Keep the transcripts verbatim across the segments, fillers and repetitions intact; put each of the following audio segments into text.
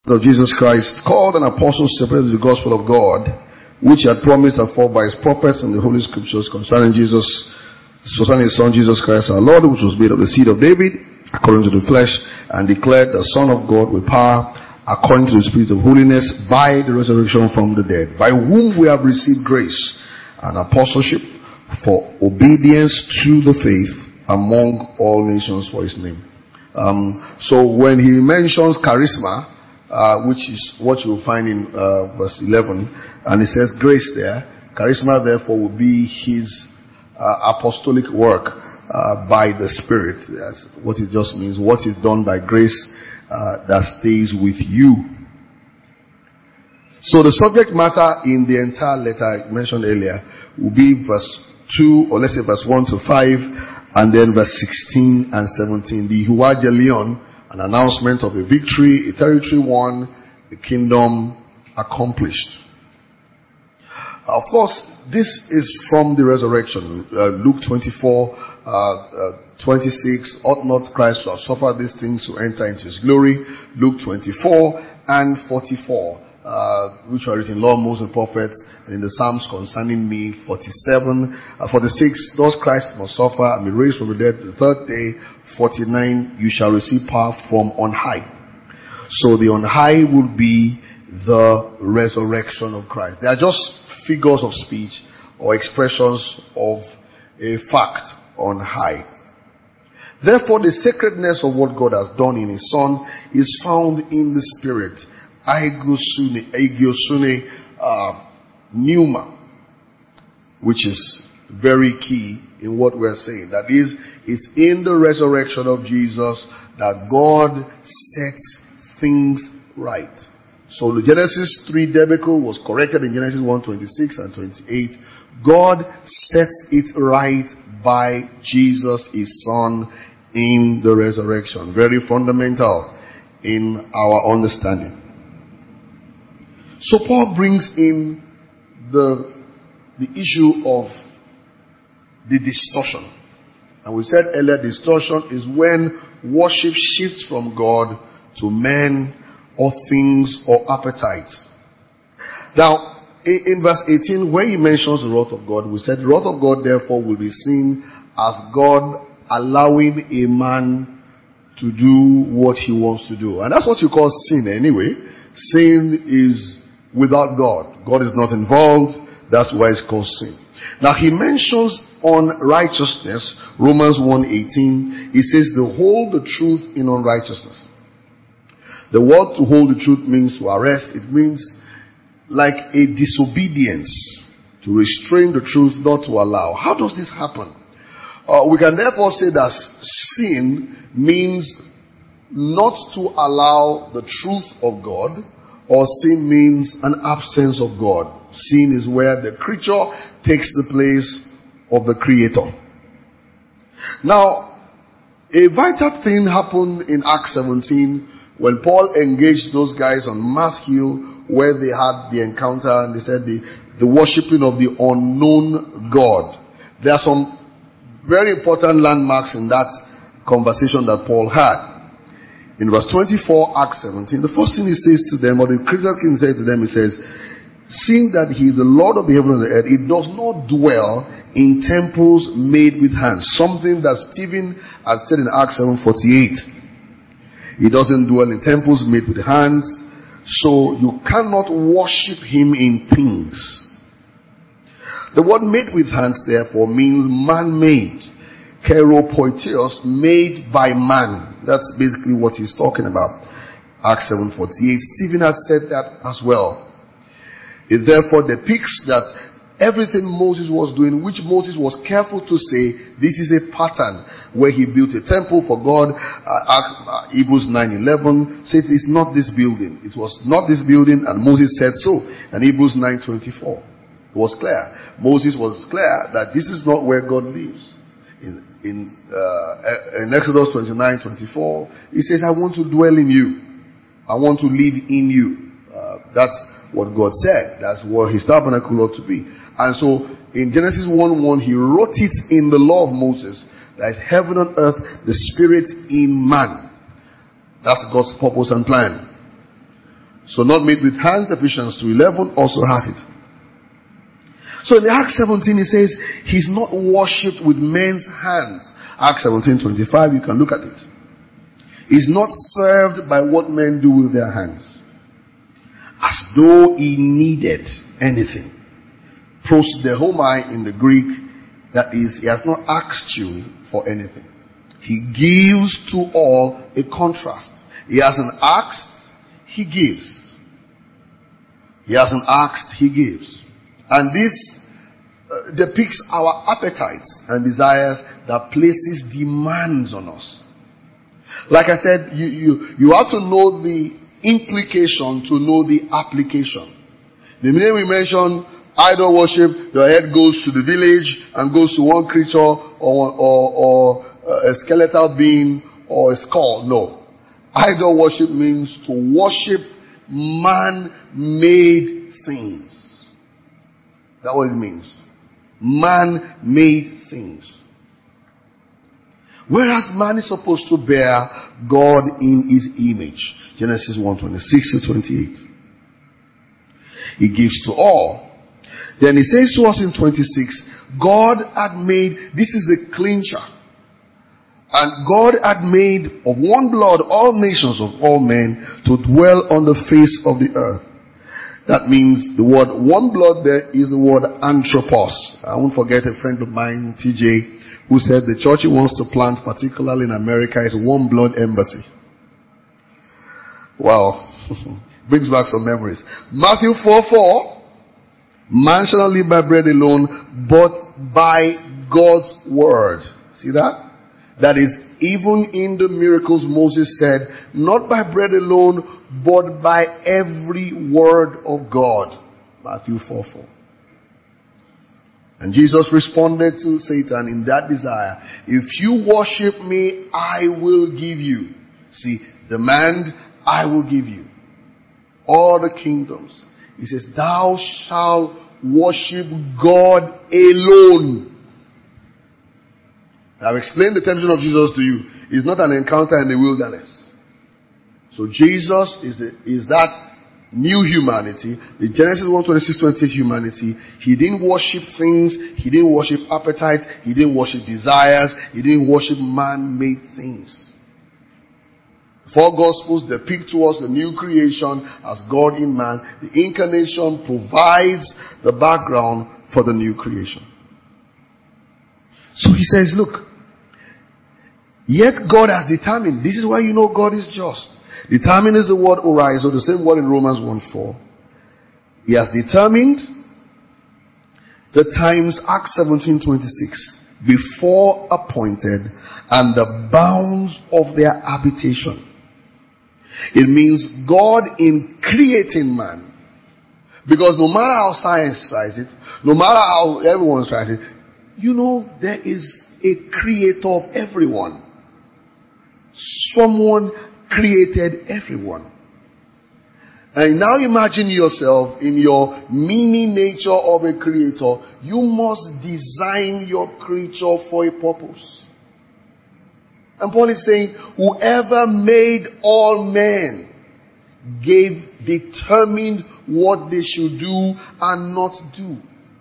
of Jesus Christ, called an apostle, separated the gospel of God, which he had promised afore by his prophets in the Holy Scriptures concerning Jesus, concerning his Son Jesus Christ our Lord, which was made of the seed of David, according to the flesh, and declared the Son of God with power, according to the Spirit of holiness, by the resurrection from the dead, by whom we have received grace and apostleship for obedience to the faith among all nations for his name. Um, so when he mentions charisma, uh, which is what you will find in uh, verse eleven, and it says grace there, charisma therefore will be his uh, apostolic work uh, by the Spirit. That's what it just means. What is done by grace uh, that stays with you. So the subject matter in the entire letter I mentioned earlier will be verse two, or let's say verse one to five, and then verse sixteen and seventeen. The Euangelion, an announcement of a victory, a territory won, the kingdom accomplished. Of course, this is from the resurrection. Uh, Luke twenty-four, uh, uh, twenty-six, ought not Christ to have suffered these things to enter into his glory? Luke twenty-four and forty-four, uh, which are written in law, Moses, and prophets, and in the Psalms concerning me, forty-seven, uh, forty-six, thus Christ must suffer and be raised from the dead the third day, forty-nine, you shall receive power from on high. So the on high will be the resurrection of Christ. They are just figures of speech or expressions of a fact on high. Ptherefore, the sacredness of what God has done in his Son is found in the Spirit. Aigosune, aigosune, uh, pneuma, which is very key in what we're saying. That is, it's in the resurrection of Jesus that God sets things right. So the Genesis three debacle was corrected in Genesis one twenty-six and twenty-eight. God sets it right by Jesus, his Son, in the resurrection. Very fundamental in our understanding. So Paul brings in the, the issue of the distortion. And we said earlier, distortion is when worship shifts from God to men or things or appetites. Now, in, in verse eighteen, when he mentions the wrath of God, we said the wrath of God therefore will be seen as God allowing a man to do what he wants to do. And that's what you call sin anyway. Sin is without God. God is not involved. That's why it's called sin. Now he mentions on righteousness, Romans one eighteen, he says to hold the truth in unrighteousness. The word to hold the truth means to arrest. It means like a disobedience, to restrain the truth, not to allow. How does this happen? Uh, we can therefore say that sin means not to allow the truth of God, or sin means an absence of God. Sin is where the creature takes the place of the Creator. Now, a vital thing happened in Acts seventeen when Paul engaged those guys on Mars Hill, where they had the encounter and they said the, the worshipping of the unknown God. There are some very important landmarks in that conversation that Paul had. In verse twenty-four, Acts seventeen, the first thing he says to them, or the critical king says to them, he says, seeing that he is the Lord of the heaven and the earth, it does not dwell in temples made with hands. Something that Stephen has said in Acts seven forty-eight. He doesn't dwell in temples made with hands, so you cannot worship him in things. The word made with hands, therefore, means man-made. Keropoitheos, made by man. That's basically what he's talking about. Acts seven forty-eight. Stephen has said that as well. It therefore depicts that everything Moses was doing, which Moses was careful to say, this is a pattern where he built a temple for God. Uh, uh, Hebrews nine eleven says it's not this building. It was not this building, and Moses said so. And Hebrews nine twenty-four was clear. Moses was clear that this is not where God lives. In, in, uh, in Exodus twenty-nine twenty-four, he says, I want to dwell in you. I want to live in you. Uh, that's what God said. That's what his tabernacle ought to be. And so in Genesis one one, he wrote it in the law of Moses that is heaven and earth, the spirit in man. That's God's purpose and plan. So not made with hands, Ephesians two eleven also has it. So in Acts seventeen it says, he's not worshipped with men's hands. Acts seventeen twenty-five, you can look at it. He's not served by what men do with their hands, as though he needed anything. Prosdehomai in the Greek, that is, he has not asked you for anything. He gives to all a contrast. He hasn't asked, he gives. He hasn't asked, he gives. And this uh, depicts our appetites and desires that places demands on us. Like I said, you, you, you have to know the implication to know the application. The minute we mention idol worship, your head goes to the village and goes to one creature or, or, or a skeletal being or a skull. No. Idol worship means to worship man-made things. That's what it means. Man-made things. Whereas man is supposed to bear God in his image. Genesis one twenty-six to twenty-eight. He gives to all. Then he says to us in twenty-six, God had made, this is the clincher. And God had made of one blood all nations of all men to dwell on the face of the earth. That means the word one blood there is the word anthropos. I won't forget a friend of mine, T J, who said the church he wants to plant, particularly in America, is one blood embassy. Wow. Brings back some memories. Matthew four four. Man shall not live by bread alone, but by God's word. See that? That is, even in the miracles Moses said, not by bread alone, but by every word of God. Matthew four four. And Jesus responded to Satan in that desire. If you worship me, I will give you. See, demand, I will give you. All the kingdoms. He says, thou shalt worship God alone. I've explained the temptation of Jesus to you. It's not an encounter in the wilderness. So Jesus is the, is that new humanity, the Genesis one twenty-six twenty-eight humanity. He didn't worship things. He didn't worship appetites. He didn't worship desires. He didn't worship man-made things. Four Gospels depict to us the new creation as God in man. The incarnation provides the background for the new creation. So he says, look, yet God has determined. This is why you know God is just. Determined is the word orizo, the same word in Romans one four. He has determined the times, Acts seventeen twenty-six, before appointed, and the bounds of their habitation. It means God in creating man. Because no matter how science tries it, no matter how everyone tries it, you know there is a creator of everyone. Someone created everyone. And now imagine yourself in your mini nature of a creator. You must design your creature for a purpose. And Paul is saying, whoever made all men gave, determined what they should do and not do.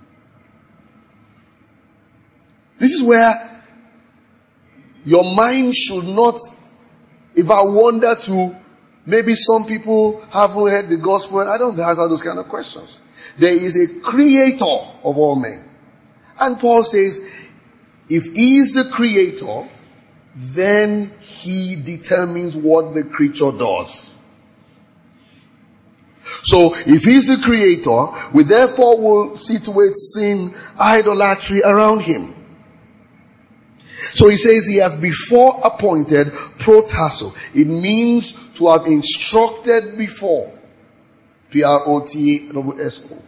This is where your mind should not, if I wonder to, maybe some people haven't heard the gospel, and I don't answer those kind of questions. There is a creator of all men. And Paul says, if he is the creator, then he determines what the creature does. So, if he's the creator, we therefore will situate sin, idolatry around him. So he says he has before appointed protasso. It means to have instructed before. P R O T A S O.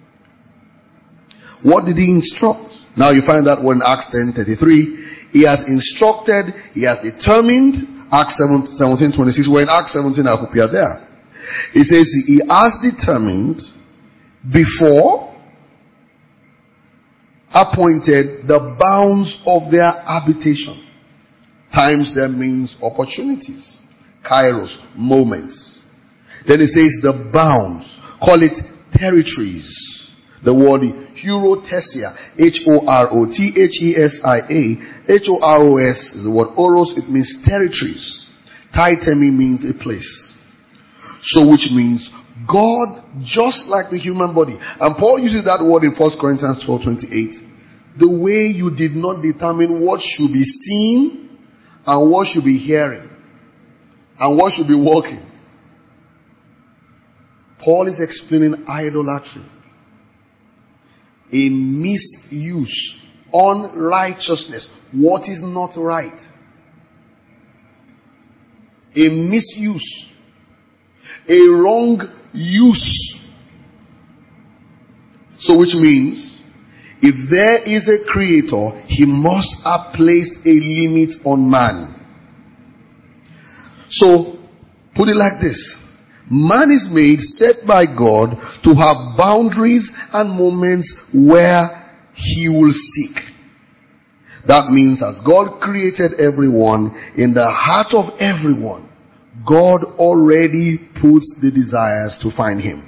What did he instruct? Now you find that word in Acts ten thirty-three. He has instructed, he has determined. Acts seventeen twenty-six. We're in Acts seventeen, I hope you are there. He says he has determined before appointed the bounds of their habitation. Times there means opportunities. Kairos, moments. Then it says the bounds. Call it territories. The word Horothesia. H O R O T H E S I A. H O R O S is the word oros. It means territories. Taitemi means a place. So which means God, just like the human body. And Paul uses that word in First Corinthians twelve twenty-eight. The way you did not determine what should be seen and what should be hearing and what should be walking. Paul is explaining idolatry. A misuse, unrighteousness, what is not right. A misuse, a wrong use. So which means, if there is a creator, he must have placed a limit on man. So, put it like this. Man is made, set by God, to have boundaries and moments where he will seek. That means as God created everyone, in the heart of everyone, God already puts the desires to find him.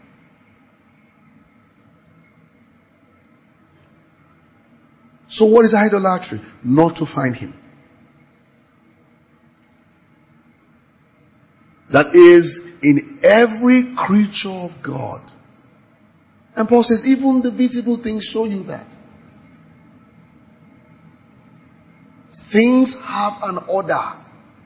So what is idolatry? Not to find him. That is in every creature of God. And Paul says, even the visible things show you that. Things have an order.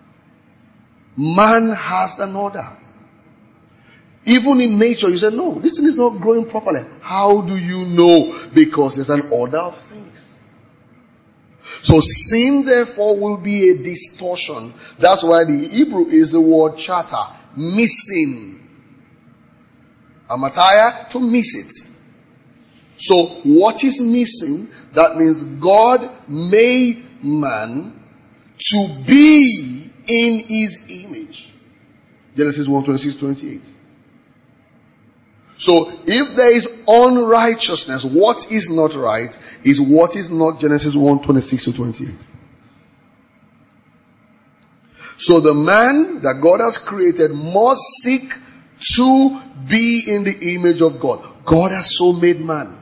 Man has an order. Even in nature, you say, no, this thing is not growing properly. How do you know? Because there's an order of things. So sin, therefore, will be a distortion. That's why the Hebrew is the word chata, missing. Amataya, to miss it. So, what is missing? That means God made man to be in his image. Genesis one twenty-six twenty-eight. So, if there is unrighteousness, what is not right is what is not Genesis one twenty-six to twenty-eight. So the man that God has created must seek to be in the image of God. God has so made man.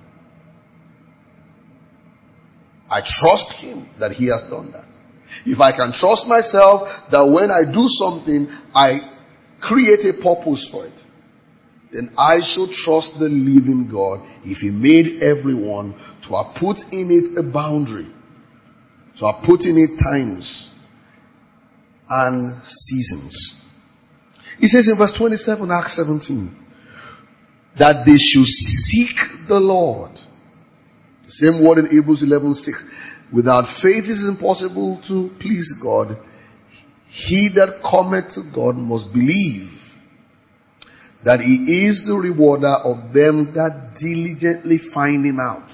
I trust him that he has done that. If I can trust myself that when I do something, I create a purpose for it, then I should trust the living God if he made everyone to have put in it a boundary, to have put in it times and seasons. He says in verse twenty-seven, Acts seventeen, that they should seek the Lord. The same word in Hebrews eleven six. Without faith it is impossible to please God. He that cometh to God must believe that he is the rewarder of them that diligently find him out.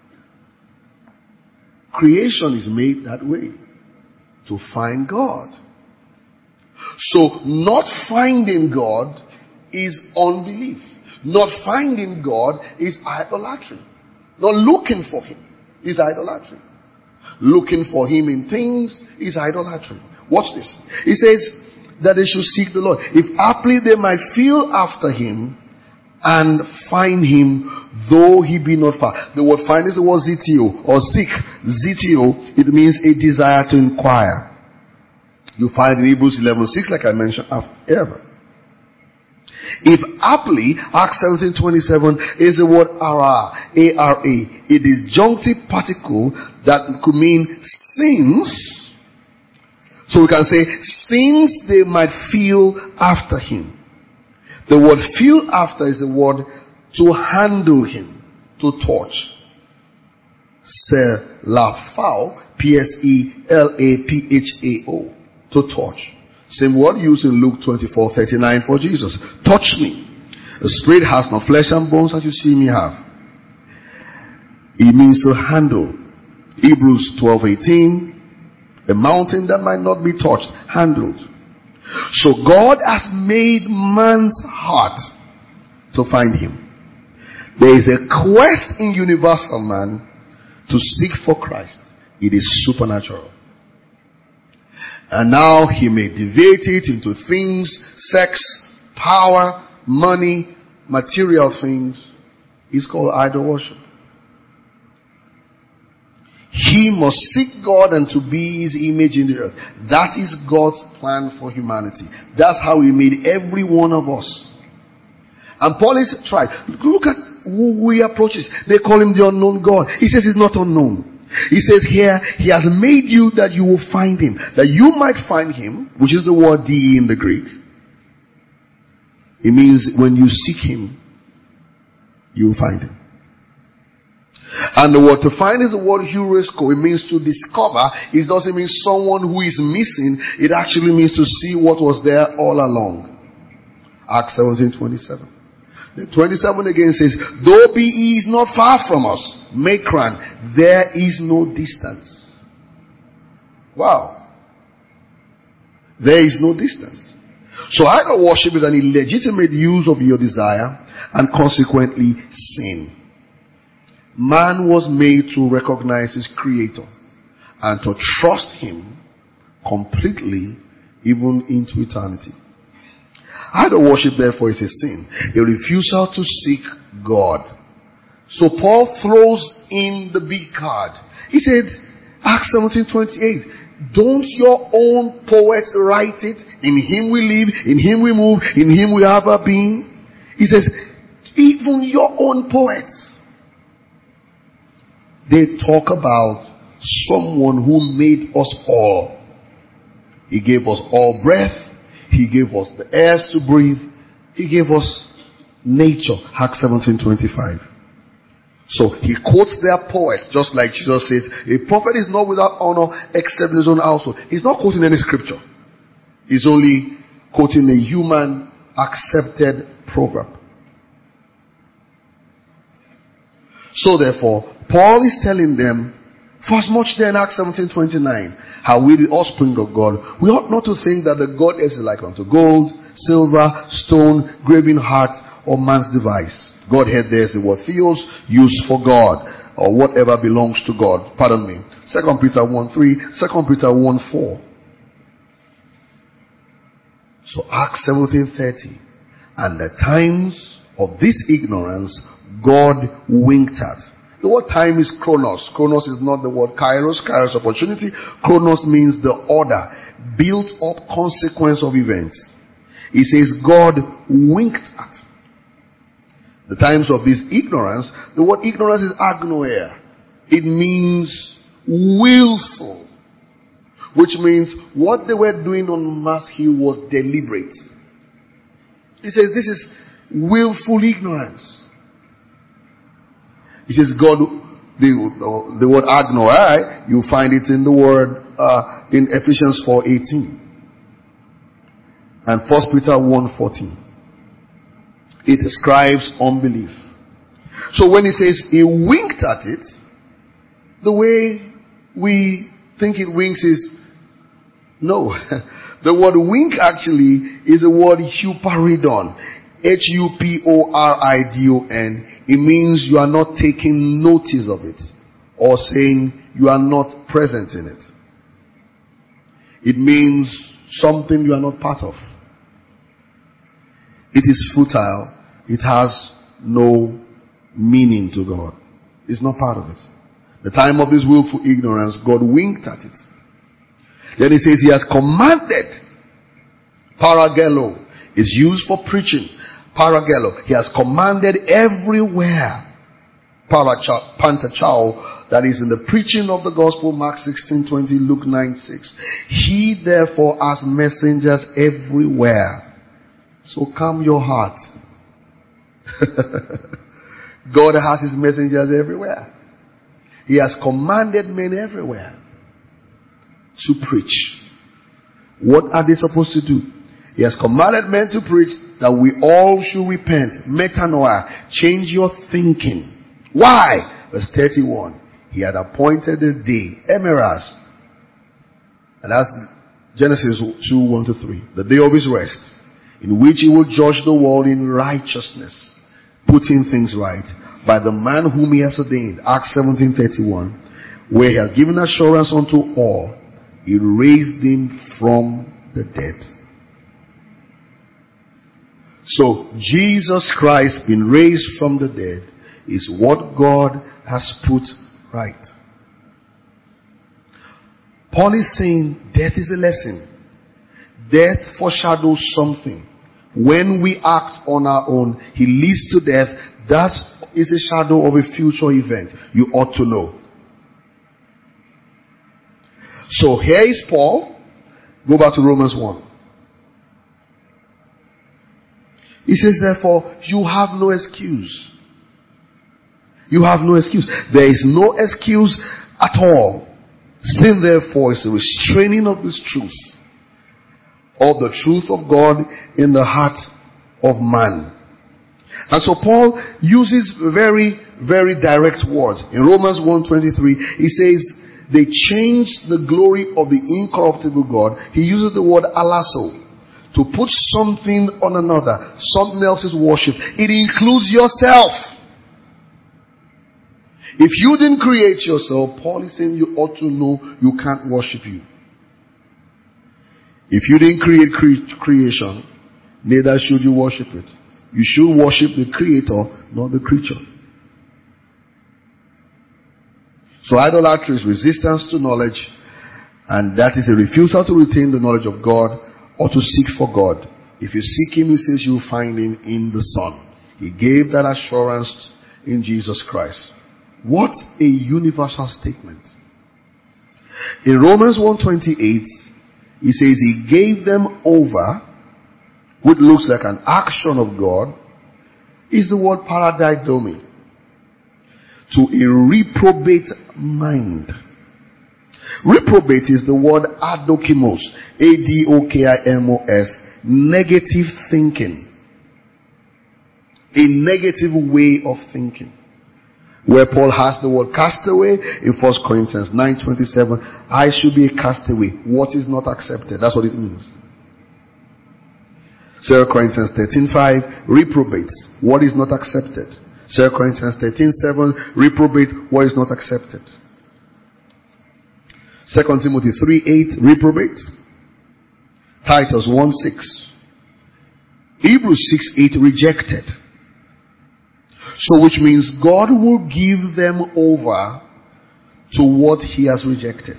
Creation is made that way, to find God. So not finding God is unbelief. Not finding God is idolatry. Not looking for him is idolatry. Looking for him in things is idolatry. Watch this. He says that they should seek the Lord. If haply they might feel after him and find him, though he be not far. The word find is the word zitio or seek. Zitio, it means a desire to inquire. You find in Hebrews eleven six, like I mentioned earlier. If aptly, Acts seventeen twenty-seven is the word ara, A R A, a disjunctive particle that could mean since. So we can say, since they might feel after him. The word feel after is the word to handle him, to touch. Selafao, P S E L A P H A O, to touch. Same word used in Luke twenty-four thirty-nine for Jesus. Touch me. The spirit has no flesh and bones as you see me have. It means to handle. Hebrews twelve eighteen. A mountain that might not be touched, handled. So God has made man's heart to find him. There is a quest in universal man to seek for Christ. It is supernatural. And now he may deviate it into things, sex, power, money, material things is called idol worship. He must seek God and to be His image in the earth. That is God's plan for humanity. That's how He made every one of us. And Paul is tried. Look at who he approaches. They call Him the unknown God. He says He's not unknown. He says here, He has made you that you will find Him. That you might find Him, which is the word D in the Greek. It means when you seek Him, you will find Him. And the word to find is the word heurisco. It means to discover. It doesn't mean someone who is missing. It actually means to see what was there all along. Acts seventeen twenty-seven. The twenty-seven again says, though be he is not far from us, Makran, there is no distance. Wow. There is no distance. So idol worship is an illegitimate use of your desire and consequently sin. Man was made to recognize his Creator and to trust Him completely even into eternity. Idol worship therefore is a sin, a refusal to seek God. So Paul throws in the big card. He said, Acts seventeen twenty-eight, don't your own poets write it? In Him we live, in Him we move, in Him we have our being. He says, even your own poets. They talk about someone who made us all. He gave us all breath. He gave us the air to breathe. He gave us nature. Acts seventeen twenty-five. So he quotes their poets, just like Jesus says, a prophet is not without honor except in his own household. He's not quoting any scripture. He's only quoting a human accepted proverb. So therefore, Paul is telling them, for as much then, Acts seventeen twenty-nine, how we the offspring of God, we ought not to think that the Godhead is like unto gold, silver, stone, graven hearts, or man's device. Godhead there is the word theos, used for God, or whatever belongs to God. Pardon me. Second Peter one three, Second Peter one four. So Acts seventeen thirty, and the times of this ignorance God winked at. The word time is chronos. Chronos is not the word kairos. Kairos, opportunity. Chronos means the order, built up consequence of events. He says God winked at. The times of this ignorance, the word ignorance is agnoia. It means willful. Which means what they were doing on Mass Hill was deliberate. He says this is willful ignorance. He says God, the, the word agnoai, you find it in the word, uh, in Ephesians four eighteen. And First Peter one fourteen. It describes unbelief. So when he says he winked at it, the way we think it winks is, no. The word wink actually is the word huparidon. H U P O R I D O N. It means you are not taking notice of it, or saying you are not present in it. It means something you are not part of. It is futile. It has no meaning to God. It's not part of it. The time of this willful ignorance, God winked at it. Then he says he has commanded. Paragelo is used for preaching. Paragelo. He has commanded everywhere. Pantachao, that is in the preaching of the gospel, Mark sixteen twenty, Luke nine six. He therefore has messengers everywhere. So calm your heart. God has his messengers everywhere. He has commanded men everywhere to preach. What are they supposed to do? He has commanded men to preach that we all should repent. Metanoia. Change your thinking. Why? Verse thirty-one. He had appointed a day, Emeras. And that's Genesis two, one to three. The day of his rest, in which he will judge the world in righteousness, putting things right, by the man whom he has ordained. Acts seventeen thirty-one. Where he has given assurance unto all, he raised him from the dead. So, Jesus Christ being raised from the dead is what God has put right. Paul is saying death is a lesson. Death foreshadows something. When we act on our own, he leads to death. That is a shadow of a future event. You ought to know. So here is Paul. Go back to Romans one. He says, therefore, you have no excuse. You have no excuse. There is no excuse at all. Sin, therefore, is a restraining of this truth, of the truth of God in the heart of man. And so Paul uses very, very direct words. In Romans one twenty-three, he says, they changed the glory of the incorruptible God. He uses the word alasso. To put something on another, something else's worship. It includes yourself. If you didn't create yourself, Paul is saying you ought to know you can't worship you. If you didn't create cre- creation, neither should you worship it. You should worship the creator, not the creature. So idolatry is resistance to knowledge, and that is a refusal to retain the knowledge of God or to seek for God. If you seek him, he says you'll find him in the Son. He gave that assurance in Jesus Christ. What a universal statement. In Romans one twenty-eight, he says he gave them over, which looks like an action of God, is the word paradidomi, to a reprobate mind. Reprobate is the word adokimos, A D O K I M O S, negative thinking. A negative way of thinking. Where Paul has the word castaway in First Corinthians nine twenty-seven, I should be a castaway. What is not accepted? That's what it means. Second Corinthians thirteen five, reprobates. What is not accepted? Second Corinthians thirteen seven, reprobate. What is not accepted? Second Timothy three eight, reprobate. Titus one six. Hebrews six eight, rejected. So which means God will give them over to what he has rejected.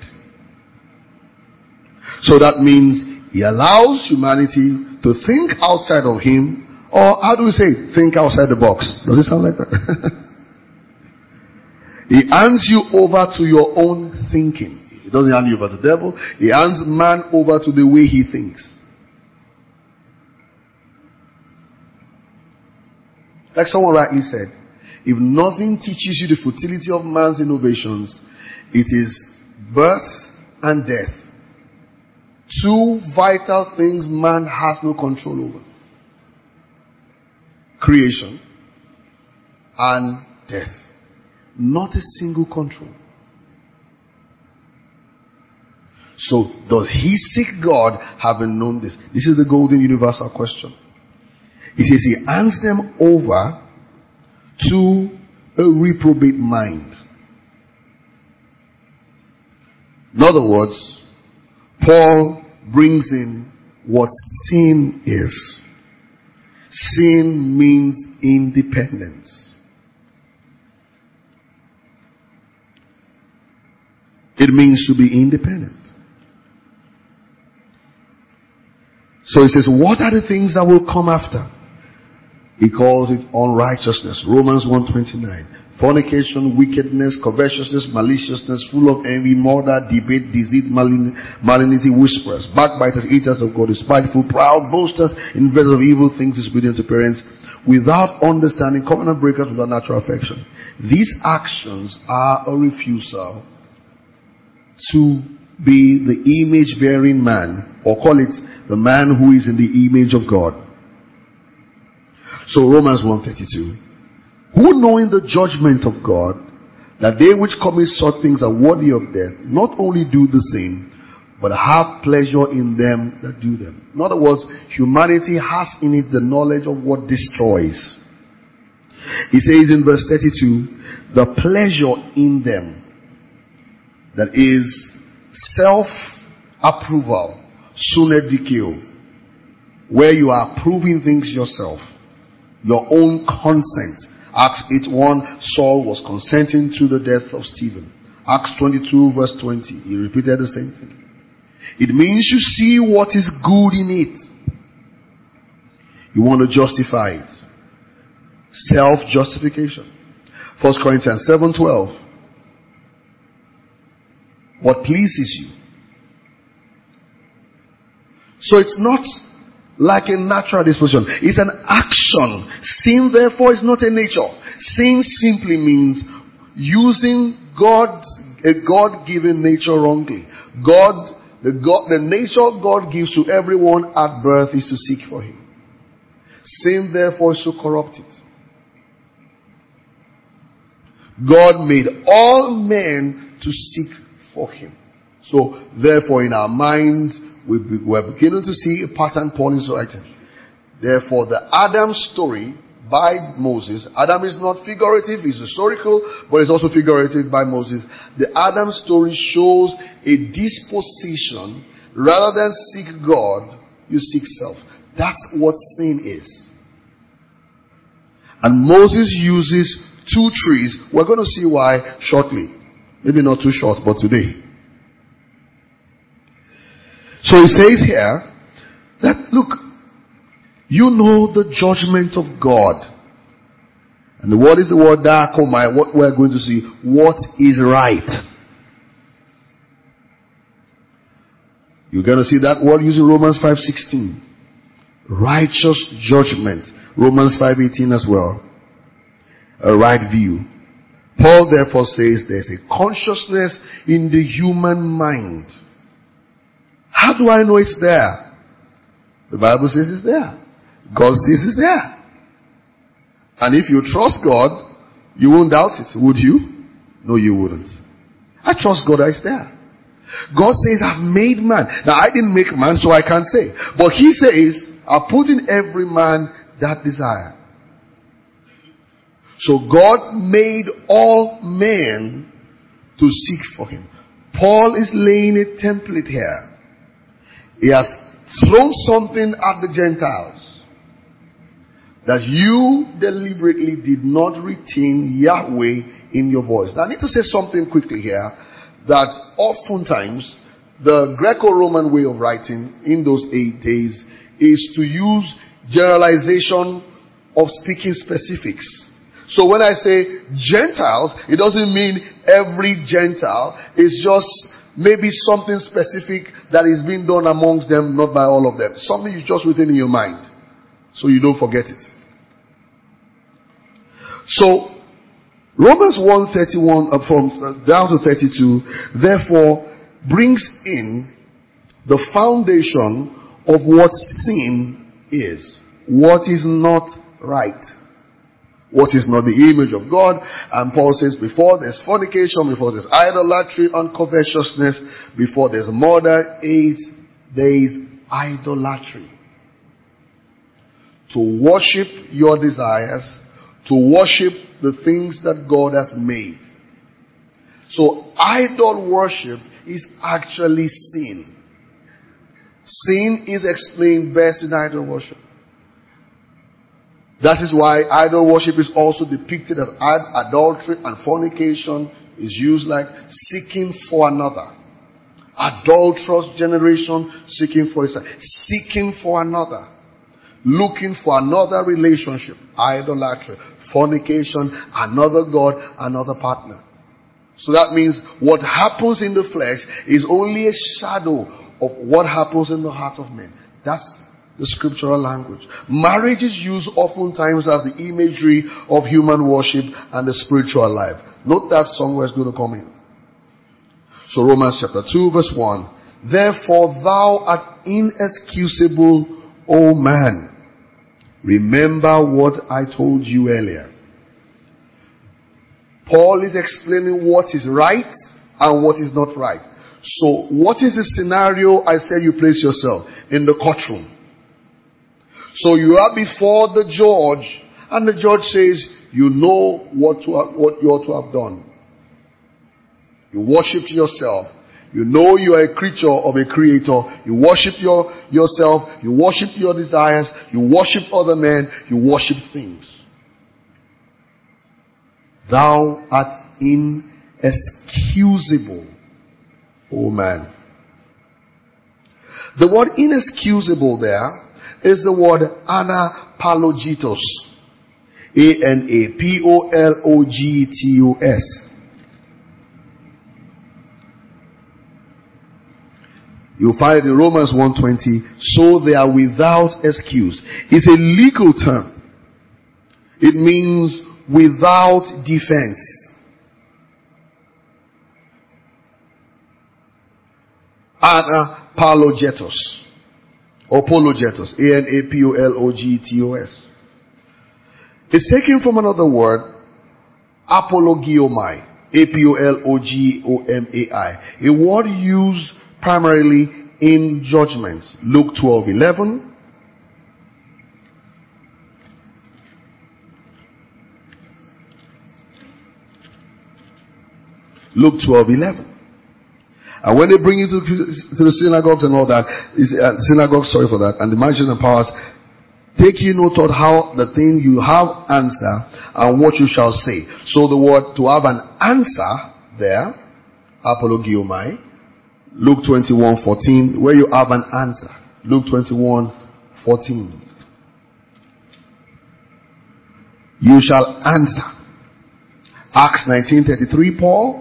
So that means he allows humanity to think outside of him, or how do we say it? Think outside the box. Does it sound like that? He hands you over to your own thinking. He doesn't hand you over to the devil. He hands man over to the way he thinks. Like someone rightly said, if nothing teaches you the futility of man's innovations, it is birth and death. Two vital things man has no control over. Creation and death. Not a single control. So, does he seek God having known this? This is the golden universal question. He says he hands them over to a reprobate mind. In other words, Paul brings in what sin is. Sin means independence. It means to be independent. So he says, what are the things that will come after? He calls it unrighteousness. Romans one twenty-nine. Fornication, wickedness, covetousness, maliciousness, full of envy, murder, debate, deceit, malin- malignity, whisperers, backbiters, eaters of God, spiteful, proud, boasters, inventors of evil things, disobedient to parents, without understanding, covenant breakers without natural affection. These actions are a refusal to be the image-bearing man, or call it the man who is in the image of God. So Romans one thirty-two. Who knowing the judgment of God, that they which commit such things are worthy of death, not only do the same, but have pleasure in them that do them. In other words, humanity has in it the knowledge of what destroys. He says in verse thirty-two, the pleasure in them, that is self-approval, sunedikio. where you are proving things yourself. Your own consent. Acts eight one, Saul was consenting to the death of Stephen. Acts twenty-two verse twenty, he repeated the same thing. It means you see what is good in it. You want to justify it. Self-justification. First Corinthians seven twelve. What pleases you. So it's not like a natural disposition. It's an action. Sin, therefore, is not a nature. Sin simply means using God's, a God-given nature wrongly. God, the God, the nature God gives to everyone at birth is to seek for Him. Sin, therefore, is to corrupt it. God made all men to seek for Him. So, therefore, in our minds, we are beginning to see a pattern Paul is writing. Therefore, the Adam story by Moses, Adam is not figurative, it's historical, but it's also figurative by Moses. The Adam story shows a disposition. Rather than seek God, you seek self. That's what sin is. And Moses uses two trees. We're going to see why shortly. Maybe not too short, but today. So he says here that, look, you know the judgment of God. And the word is the word dakomai, what we're going to see. What is right? You're going to see that word using Romans five sixteen. Righteous judgment. Romans five eighteen as well. A right view. Paul therefore says there's a consciousness in the human mind. How do I know it's there? The Bible says it's there. God says it's there. And if you trust God, you won't doubt it, would you? No, you wouldn't. I trust God that it's there. God says, I've made man. Now, I didn't make man, so I can't say. But He says, I've put in every man that desire. So God made all men to seek for Him. Paul is laying a template here. He has thrown something at the Gentiles that you deliberately did not retain Yahweh in your voice. Now I need to say something quickly here, that oftentimes the Greco-Roman way of writing in those eight days is to use generalization of speaking specifics. So when I say Gentiles, it doesn't mean every Gentile. It's just maybe something specific that is being done amongst them, not by all of them. Something you just within in your mind, so you don't forget it. So, Romans one thirty-one uh, from uh, down to thirty-two, therefore, brings in the foundation of what sin is. What is not right. What is not the image of God. And Paul says, before there's fornication, before there's idolatry and covetousness, before there's murder, hate, there is idolatry. To worship your desires, to worship the things that God has made. So idol worship is actually sin. Sin is explained best in idol worship. That is why idol worship is also depicted as ad- adultery, and fornication is used like seeking for another. Adulterous generation seeking for itself. Seeking for another. Looking for another relationship. Idolatry. Fornication. Another God. Another partner. So that means what happens in the flesh is only a shadow of what happens in the heart of men. That's the scriptural language. Marriage is used oftentimes as the imagery of human worship and the spiritual life. Note that somewhere is going to come in. So Romans chapter two verse one. Therefore thou art inexcusable, O man. Remember what I told you earlier. Paul is explaining what is right and what is not right. So what is the scenario I said you place yourself? In the courtroom. So you are before the judge, and the judge says, you know what to have, what you ought to have done. You worshipped yourself. You know you are a creature of a creator. You worship your, yourself. You worship your desires. You worship other men. You worship things. Thou art inexcusable, O man. The word inexcusable there is the word anapologitos. A N A P O L O G T O S. You'll find it in Romans one twenty. So they are without excuse. It's a legal term. It means without defense. Anapologetos. Or apologetos. A N A P O L O G T O S. It's taken from another word, apologiomai. A P O L O G O M A I. A word used primarily in judgments. Luke twelve eleven. Luke twelve eleven. And when they bring you to, to the synagogues and all that, is uh, synagogues, sorry for that, and the magistrates and powers, take ye no thought how the thing you have answer and what you shall say. So the word to have an answer there, apologiomai, Luke twenty-one fourteen, where you have an answer. Luke twenty-one fourteen. You shall answer. Acts nineteen thirty-three, Paul.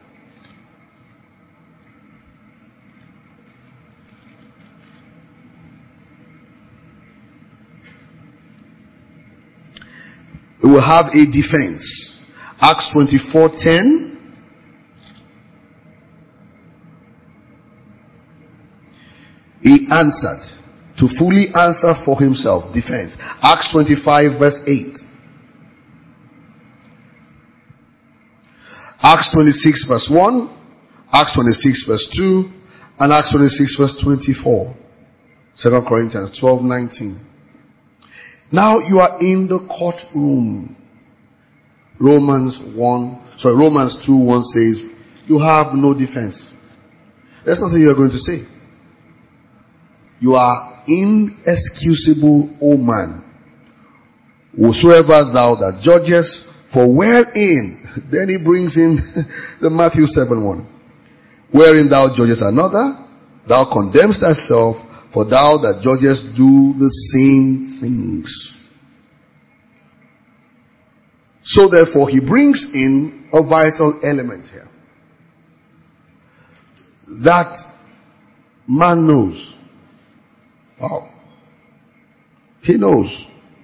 It will have a defense. Acts twenty-four ten. He answered. To fully answer for himself. Defense. Acts twenty-five verse eight. Acts twenty-six verse one. Acts twenty-six verse two. And Acts twenty-six verse twenty-four. Second Corinthians twelve nineteen. Now you are in the courtroom. Romans one, sorry, Romans two one says, you have no defense. There's nothing you are going to say. You are inexcusable, O man. Whosoever thou that judgest, for wherein, then he brings in the Matthew seven one. Wherein thou judgest another, thou condemnest thyself, for thou that judgest do the same things. So therefore he brings in a vital element here. That man knows. Wow. He knows.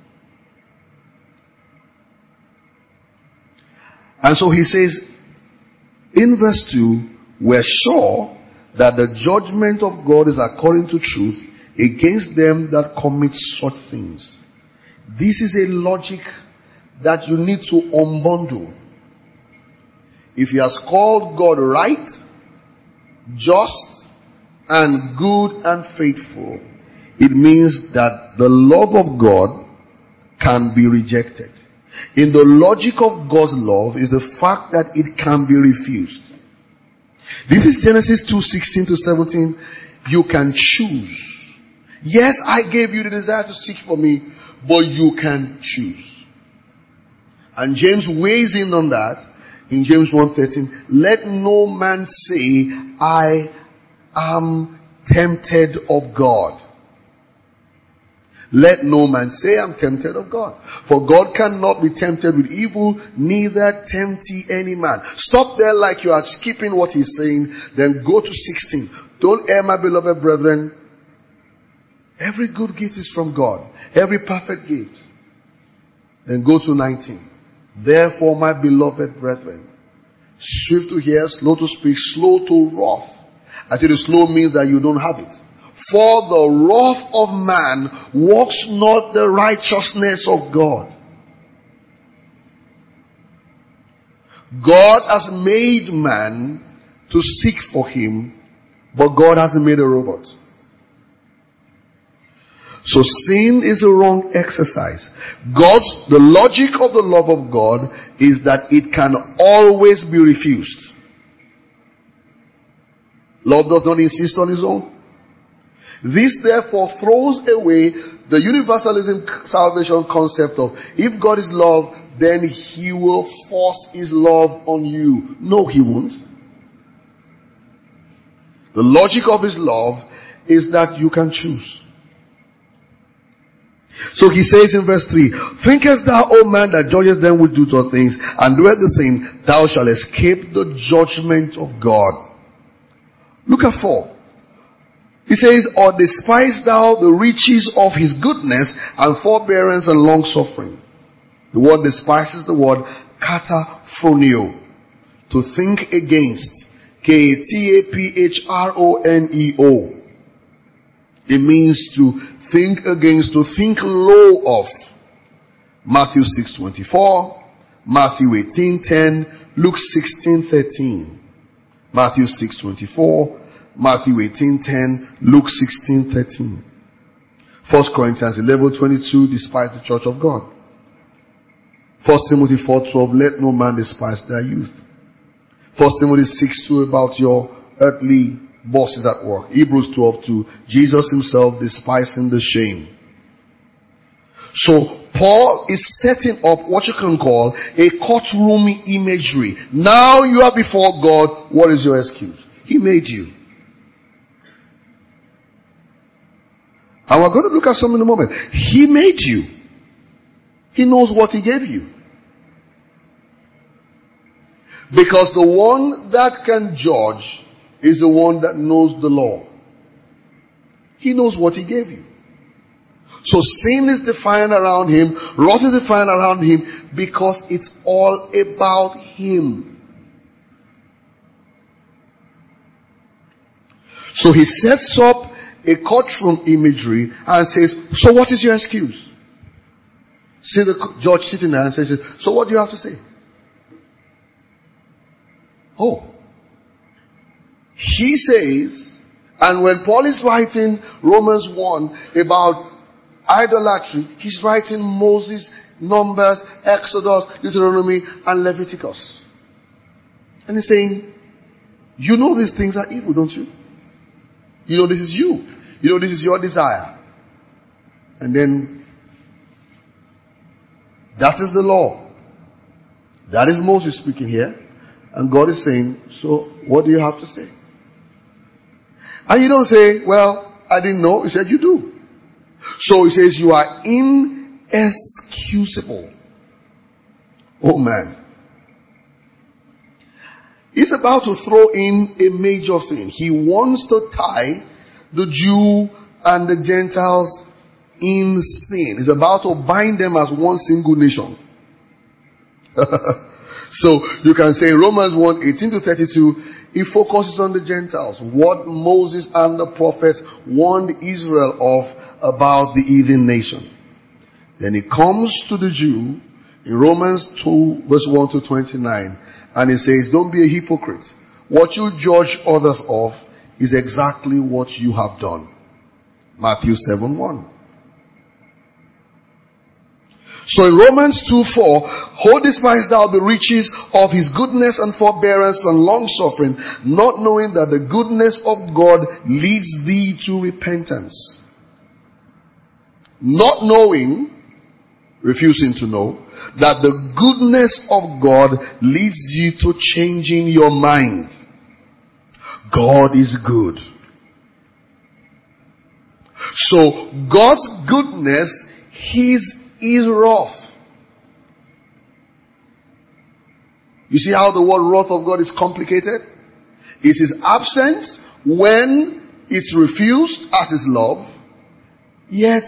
And so he says, in verse two, we're sure that the judgment of God is according to truth against them that commit such things. This is a logic that you need to unbundle. If he has called God right, just, and good and faithful, it means that the love of God can be rejected. In the logic of God's love is the fact that it can be refused. This is Genesis two sixteen to seventeen. You can choose. Yes, I gave you the desire to seek for me, but you can choose. And James weighs in on that in James one thirteen. Let no man say, I am tempted of God. Let no man say, I'm tempted of God. For God cannot be tempted with evil, neither tempt he any man. Stop there like you are skipping what he's saying. Then go to sixteen. Don't err, my beloved brethren. Every good gift is from God. Every perfect gift. Then go to nineteen. Therefore, my beloved brethren, swift to hear, slow to speak, slow to wrath. Actually, slow means that you don't have it. For the wrath of man works not the righteousness of God. God has made man to seek for him, but God hasn't made a robot. So sin is a wrong exercise. God's, the logic of the love of God is that it can always be refused. Love does not insist on his own. This therefore throws away the universalism salvation concept of if God is love, then he will force his love on you. No, he won't. The logic of his love is that you can choose. So he says in verse three, thinkest thou, O man, that judgest them which do all things, and doeth the same, thou shalt escape the judgment of God. Look at four. He says, or despise thou the riches of his goodness and forbearance and long suffering. The word despise is the word kataphroneo, to think against. K A T A P H R O N E O. It means to think against, to think low of. Matthew six twenty-four, Matthew eighteen ten, Luke sixteen thirteen. Matthew six twenty-four, Matthew eighteen ten, Luke sixteen thirteen. First Corinthians eleven twenty-two, despise the church of God. First Timothy four twelve, let no man despise thy youth. First Timothy six two, about your earthly bosses at work. Hebrews twelve two, Jesus himself despising the shame. So Paul is setting up what you can call a courtroom imagery. Now you are before God. What is your excuse? He made you. And we're going to look at something in a moment. He made you. He knows what he gave you. Because the one that can judge is the one that knows the law. He knows what he gave you. So sin is defined around him, wrath is defined around him, because it's all about him. So he sets up a courtroom imagery and says, so what is your excuse? See the judge sitting there and says, so what do you have to say? Oh. He says, and when Paul is writing Romans one about idolatry, he's writing Moses, Numbers, Exodus, Deuteronomy, and Leviticus. And he's saying, you know these things are evil, don't you? You know this is you. You know this is your desire. And then, that is the law. That is Moses speaking here. And God is saying, so what do you have to say? And you don't say, well, I didn't know. He said, you do. So he says, you are inexcusable. Oh man. He's about to throw in a major thing. He wants to tie the Jew and the Gentiles in sin. He's about to bind them as one single nation. So you can say Romans one eighteen to thirty-two, he focuses on the Gentiles. What Moses and the prophets warned Israel of about the heathen nation. Then he comes to the Jew in Romans two verse one to twenty-nine, and he says, don't be a hypocrite. What you judge others of is exactly what you have done. Matthew seven one. So in Romans two four, hold despise thou the riches of his goodness and forbearance and long suffering, not knowing that the goodness of God leads thee to repentance. Not knowing, refusing to know, that the goodness of God leads you to changing your mind. God is good. So God's goodness, his is wrath. You see how the word wrath of God is complicated? It's his absence when it's refused as his love, yet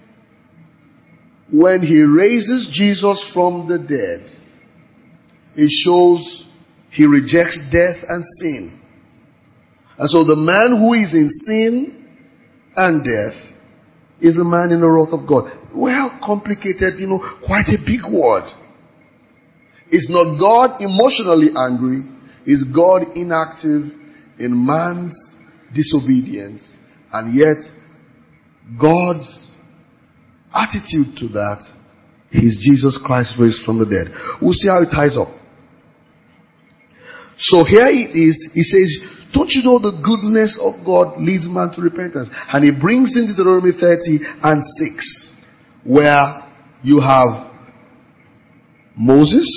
when he raises Jesus from the dead, it shows he rejects death and sin. And so the man who is in sin and death is a man in the wrath of God. Well, complicated, you know, quite a big word. Is not God emotionally angry? Is God inactive in man's disobedience? And yet, God's attitude to that is Jesus Christ raised from the dead. We'll see how it ties up. So here it is. He says, don't you know the goodness of God leads man to repentance? And he brings in Deuteronomy thirty and six, where you have Moses,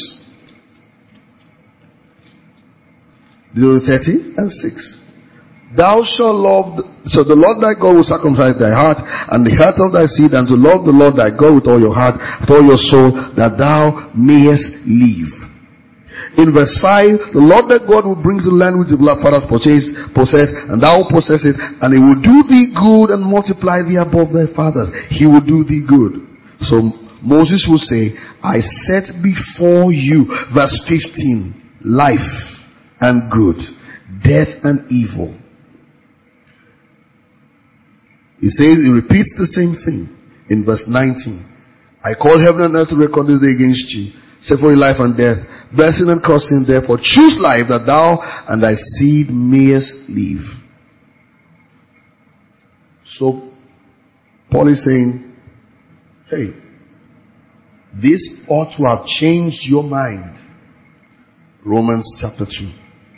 Deuteronomy thirty and six. Thou shalt love, the, so the Lord thy God will circumcise thy heart and the heart of thy seed, and to love the Lord thy God with all your heart, with all your soul, that thou mayest live. In verse five, the Lord thy God will bring to the land which the fathers possess, possess, and thou will possess it, and he will do thee good and multiply thee above thy fathers. He will do thee good. So Moses will say, I set before you, verse fifteen, life and good, death and evil. He says, he repeats the same thing in verse nineteen. I call heaven and earth to record this day against you, save for your life and death, blessing and cursing. Therefore choose life, that thou and thy seed mayest live. So Paul is saying, hey, this ought to have changed your mind. Romans chapter two.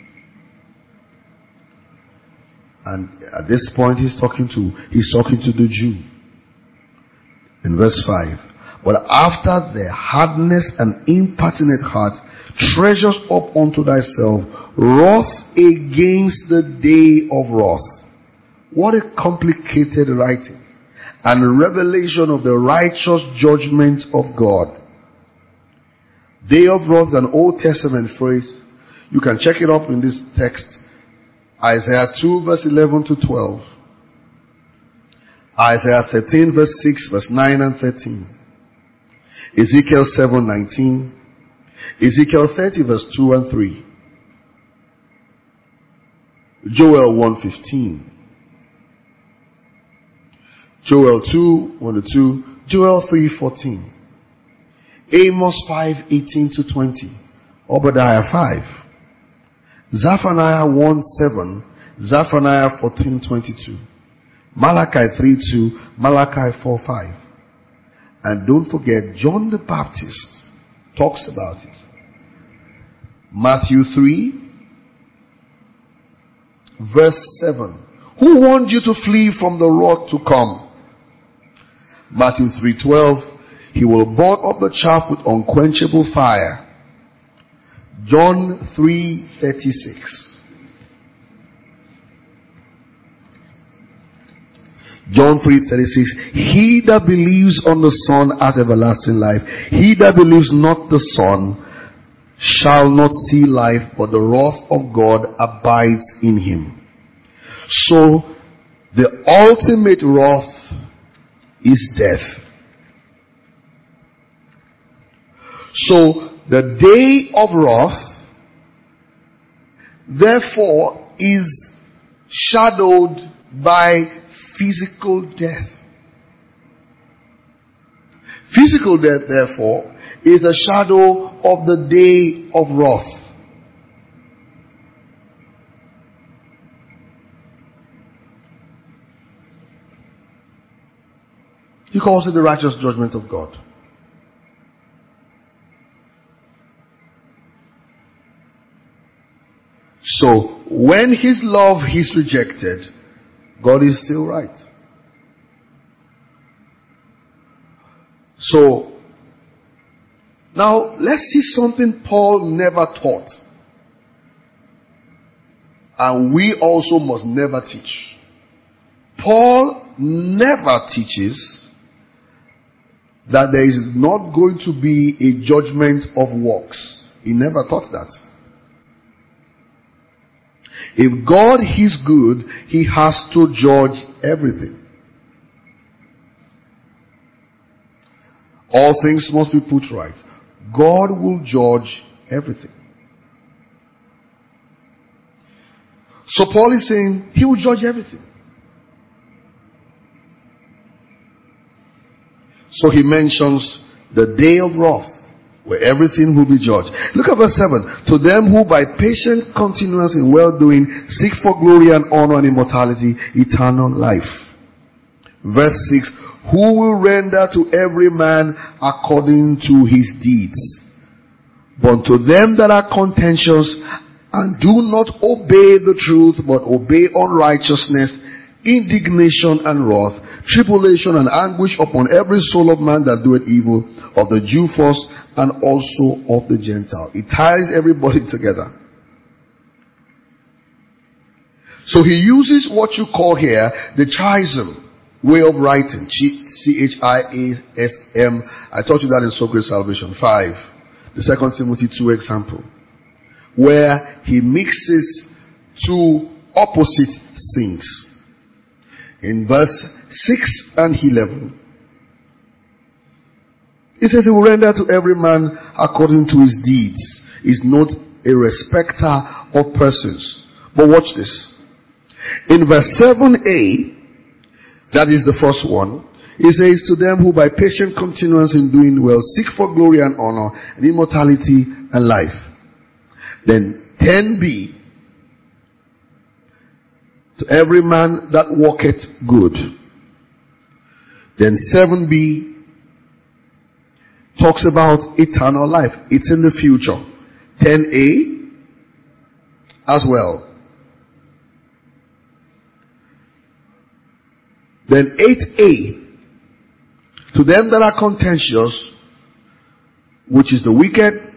And at this point he's talking to, he's talking to the Jew. In verse five. But after their hardness and impertinent heart treasures up unto thyself wrath against the day of wrath. What a complicated writing. And revelation of the righteous judgment of God. Day of wrath is an Old Testament phrase. You can check it up in this text. Isaiah two verse eleven to twelve. Isaiah thirteen verse six, verse nine and thirteen. Ezekiel seven nineteen. Ezekiel thirty verse two and three. Joel one fifteen. Joel two one to two. Joel three fourteen. Amos five eighteen to twenty. Obadiah five. Zephaniah one seven, Zephaniah fourteen twenty-two, Malachi three two, Malachi four five. And don't forget, John the Baptist talks about it. Matthew three, verse seven. Who warned you to flee from the wrath to come? Matthew three twelve. He will burn up the chaff with unquenchable fire. John three thirty-six. John three thirty-six. He that believes on the Son has everlasting life. He that believes not the Son shall not see life, but the wrath of God abides in him. So, the ultimate wrath is death. So, the day of wrath, therefore, is shadowed by physical death. Physical death, therefore, is a shadow of the day of wrath. He calls it the righteous judgment of God. So, when his love is rejected, God is still right. So, now let's see something Paul never taught. And we also must never teach. Paul never teaches that there is not going to be a judgment of works. He never taught that. If God is good, he has to judge everything. All things must be put right. God will judge everything. So Paul is saying he will judge everything. So he mentions the day of wrath, where everything will be judged. Look at verse seven. To them who by patient continuance in well-doing seek for glory and honor and immortality, eternal life. Verse six. Who will render to every man according to his deeds. But to them that are contentious and do not obey the truth, but obey unrighteousness, indignation and wrath, tribulation and anguish upon every soul of man that doeth evil, of the Jew first, and also of the Gentile. It ties everybody together. So he uses what you call here the chiasm way of writing. C H I A S M. I taught you that in Sacred Salvation five. The Second Timothy two example. Where he mixes two opposite things. In verse six and eleven. He says he will render to every man according to his deeds. Is not a respecter of persons. But watch this. In verse seven a, that is the first one, it says, to them who by patient continuance in doing well seek for glory and honor and immortality and life. Then ten b, to every man that walketh good. Then seven b talks about eternal life. It's in the future. ten a as well. Then eight a, to them that are contentious, which is the wicked,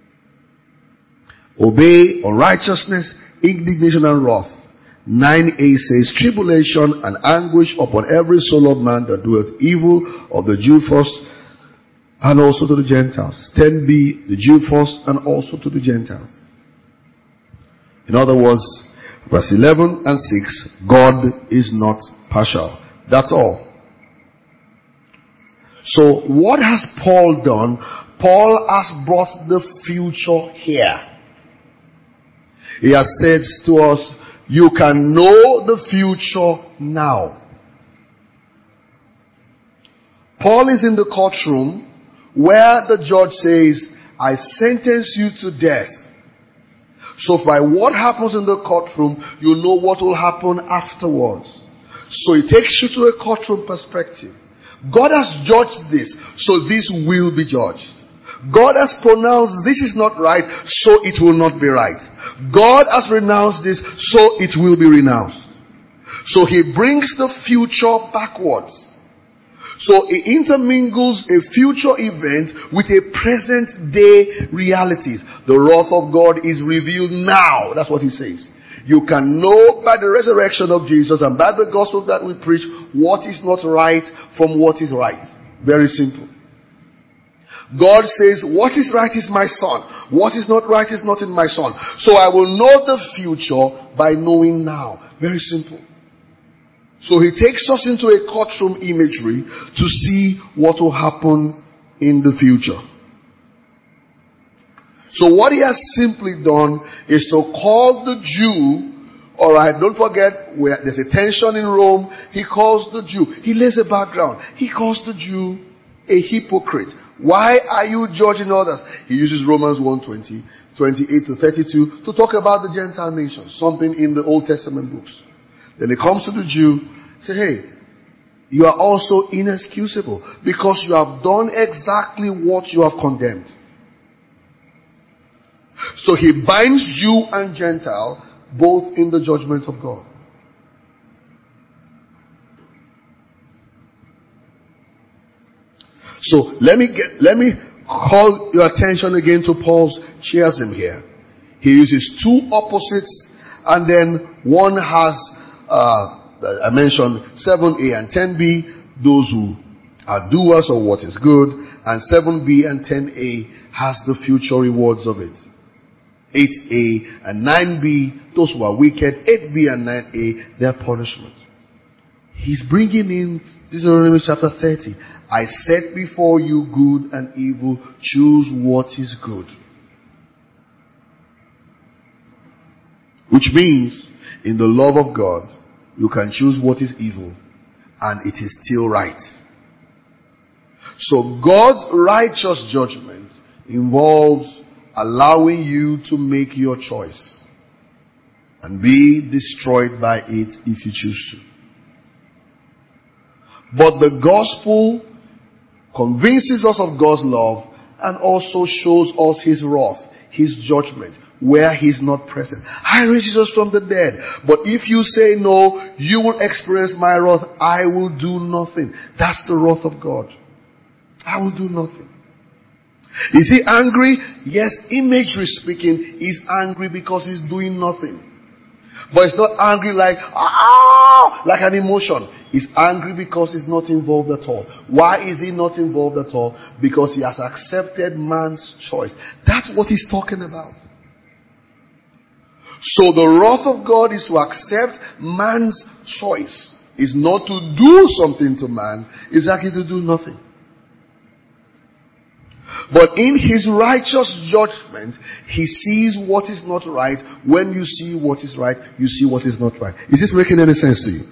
obey unrighteousness, indignation and wrath. nine a says, tribulation and anguish upon every soul of man that doeth evil, of the Jew first, and also to the Gentiles. ten b, the Jew first, and also to the Gentile. In other words, verse eleven and six, God is not partial. That's all. So what has Paul done? Paul has brought the future here. He has said to us, you can know the future now. Paul is in the courtroom where the judge says, I sentence you to death. So by what happens in the courtroom, you know what will happen afterwards. So it takes you to a courtroom perspective. God has judged this, so this will be judged. God has pronounced this is not right, so it will not be right. God has renounced this, so it will be renounced. So he brings the future backwards. So he intermingles a future event with a present day realities. The wrath of God is revealed now. That's what he says. You can know by the resurrection of Jesus and by the gospel that we preach what is not right from what is right. Very simple. God says, what is right is my son. What is not right is not in my son. So I will know the future by knowing now. Very simple. So he takes us into a courtroom imagery to see what will happen in the future. So what he has simply done is to call the Jew, alright, don't forget, where there's a tension in Rome, he calls the Jew, he lays a background, he calls the Jew a hypocrite. Why are you judging others? He uses Romans one twenty, twenty-eight to thirty-two to talk about the Gentile nations, something in the Old Testament books. Then he comes to the Jew, say, hey, you are also inexcusable because you have done exactly what you have condemned. So he binds Jew and Gentile both in the judgment of God. So let me get, let me call your attention again to Paul's chiasm here. He uses two opposites, and then one has, uh, I mentioned seven a and ten b, those who are doers of what is good, and seven b and ten a has the future rewards of it. eight a and nine b, those who are wicked. eight b and nine a, their punishment. He's bringing in Deuteronomy chapter thirty. I set before you good and evil. Choose what is good. Which means, in the love of God, you can choose what is evil, and it is still right. So God's righteous judgment involves allowing you to make your choice and be destroyed by it if you choose to. But the gospel convinces us of God's love and also shows us His wrath, His judgment, where he's not present. I raised Jesus from the dead. But if you say no, you will experience my wrath. I will do nothing. That's the wrath of God. I will do nothing. Is he angry? Yes, imagery speaking, he's angry because he's doing nothing. But it's not angry like, ah, like an emotion. He's angry because he's not involved at all. Why is he not involved at all? Because he has accepted man's choice. That's what he's talking about. So the wrath of God is to accept man's choice. It's not to do something to man. It's actually to do nothing. But in his righteous judgment, he sees what is not right. When you see what is right, you see what is not right. Is this making any sense to you?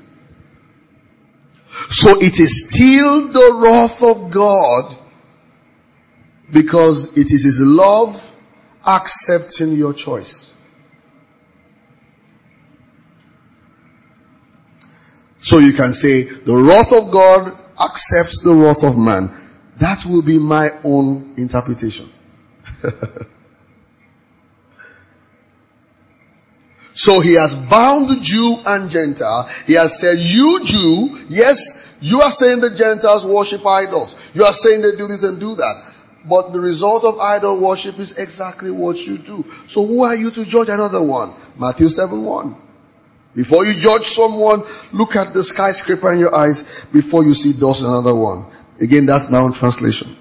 So it is still the wrath of God because it is his love accepting your choice. So you can say, the wrath of God accepts the wrath of man. That will be my own interpretation. So he has bound Jew and Gentile. He has said, you Jew, yes, you are saying the Gentiles worship idols. You are saying they do this and do that. But the result of idol worship is exactly what you do. So who are you to judge another one? Matthew seven one. Before you judge someone, look at the skyscraper in your eyes before you see dust in another one. Again, that's my own translation.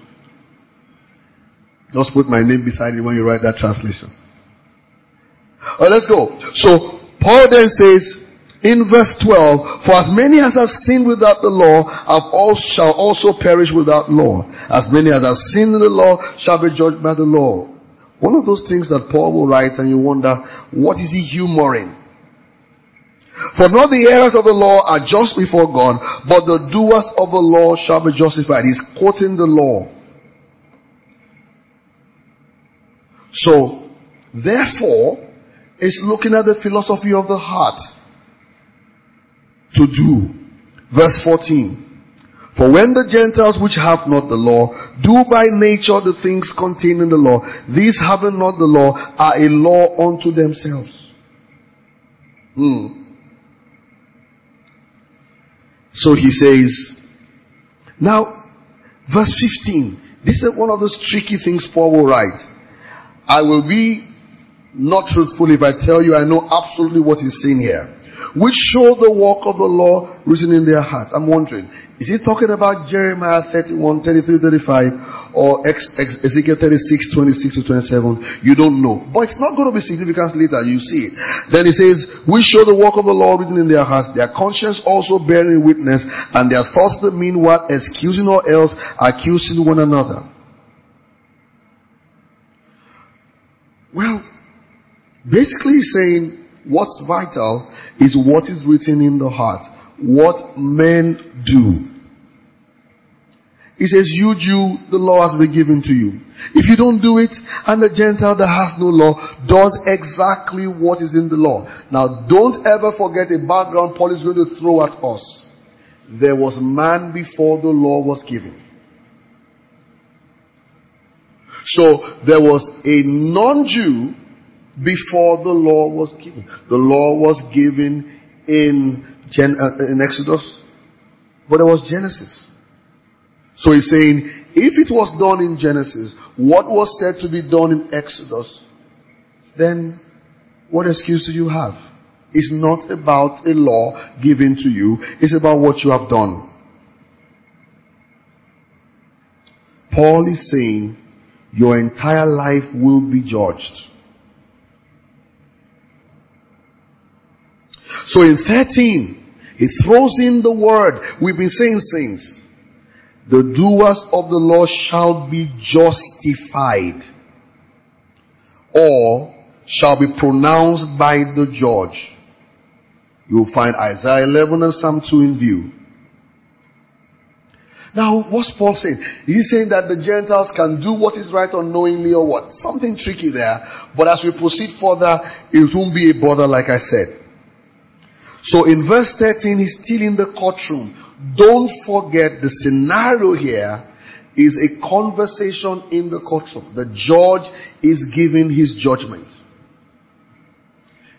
Just put my name beside it when you write that translation. Alright, let's go. So, Paul then says, in verse twelve, for as many as have sinned without the law have all, shall also perish without law. As many as have sinned in the law shall be judged by the law. One of those things that Paul will write and you wonder, what is he humoring? For not the hearers of the law are just before God, but the doers of the law shall be justified. He's quoting the law. So, therefore, it's looking at the philosophy of the heart to do. Verse fourteen. For when the Gentiles which have not the law do by nature the things contained in the law, these having not the law are a law unto themselves. Hmm. So he says, now, verse fifteen. This is one of those tricky things Paul will write. I will be not truthful if I tell you I know absolutely what he's saying here. Which show the work of the law written in their hearts. I'm wondering, is he talking about Jeremiah thirty-one, thirty-three, thirty-five or Ezekiel thirty-six, twenty-six to twenty-seven? You don't know. But it's not going to be significant later. You see it. Then he says, which show the work of the law written in their hearts, their conscience also bearing witness, and their thoughts the meanwhile excusing or else accusing one another. Well, basically he's saying, what's vital is what is written in the heart. What men do. He says, you Jew, the law has been given to you. If you don't do it, and the Gentile that has no law does exactly what is in the law. Now, don't ever forget a background Paul is going to throw at us. There was man before the law was given. So, there was a non-Jew before the law was given. The law was given in, Gen- uh, in Exodus, but there was Genesis. So he's saying, if it was done in Genesis, what was said to be done in Exodus, then what excuse do you have? It's not about a law given to you. It's about what you have done. Paul is saying, your entire life will be judged. So in thirteen, he throws in the word. We've been saying things. The doers of the law shall be justified, or shall be pronounced by the judge. You'll find Isaiah eleven and Psalm two in view. Now, what's Paul saying? He's saying that the Gentiles can do what is right unknowingly or what? Something tricky there. But as we proceed further, it won't be a bother like I said. So in verse thirteen, he's still in the courtroom. Don't forget the scenario here is a conversation in the courtroom. The judge is giving his judgment.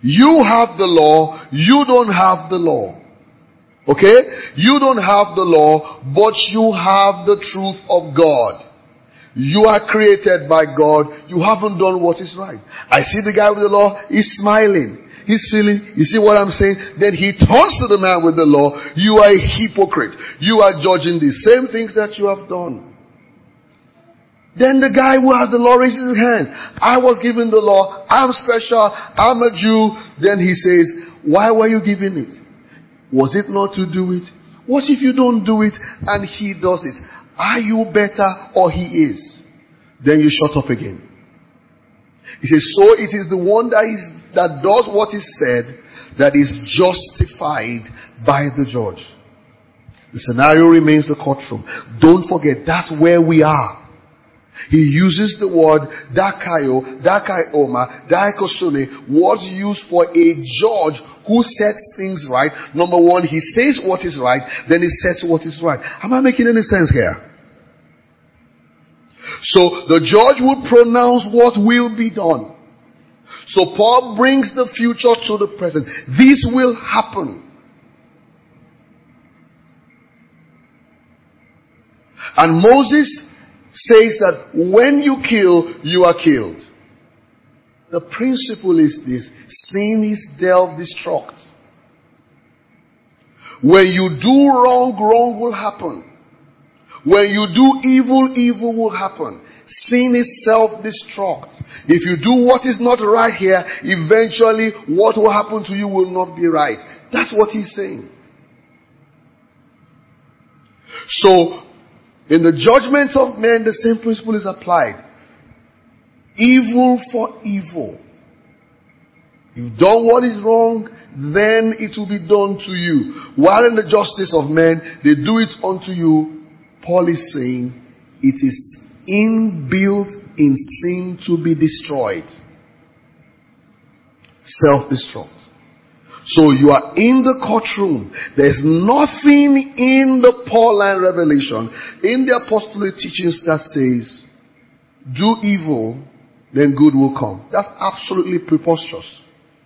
You have the law, you don't have the law. Okay? You don't have the law, but you have the truth of God. You are created by God. You haven't done what is right. I see the guy with the law, he's smiling. He's feeling, you see what I'm saying? Then he turns to the man with the law. You are a hypocrite. You are judging the same things that you have done. Then the guy who has the law raises his hand. I was given the law. I'm special. I'm a Jew. Then he says, why were you given it? Was it not to do it? What if you don't do it and he does it? Are you better or he is? Then you shut up again. He says, so it is the one that is, that does what is said that is justified by the judge. The scenario remains the courtroom. Don't forget, that's where we are. He uses the word dakaio, dakaioma, daikosune, words used for a judge who sets things right. Number one, he says what is right, then he sets what is right. Am I making any sense here? So the judge will pronounce what will be done. So Paul brings the future to the present. This will happen. And Moses says that when you kill, you are killed. The principle is this: sin is self-destruct. When you do wrong, wrong will happen. When you do evil, evil will happen. Sin is self-destruct. If you do what is not right here, eventually what will happen to you will not be right. That's what he's saying. So, in the judgments of men, the same principle is applied. Evil for evil. You've done what is wrong, then it will be done to you. While in the justice of men, they do it unto you. Paul is saying it is inbuilt in sin to be destroyed. Self-destruct. So you are in the courtroom. There's nothing in the Pauline revelation, in the apostolic teachings that says, do evil, then good will come. That's absolutely preposterous.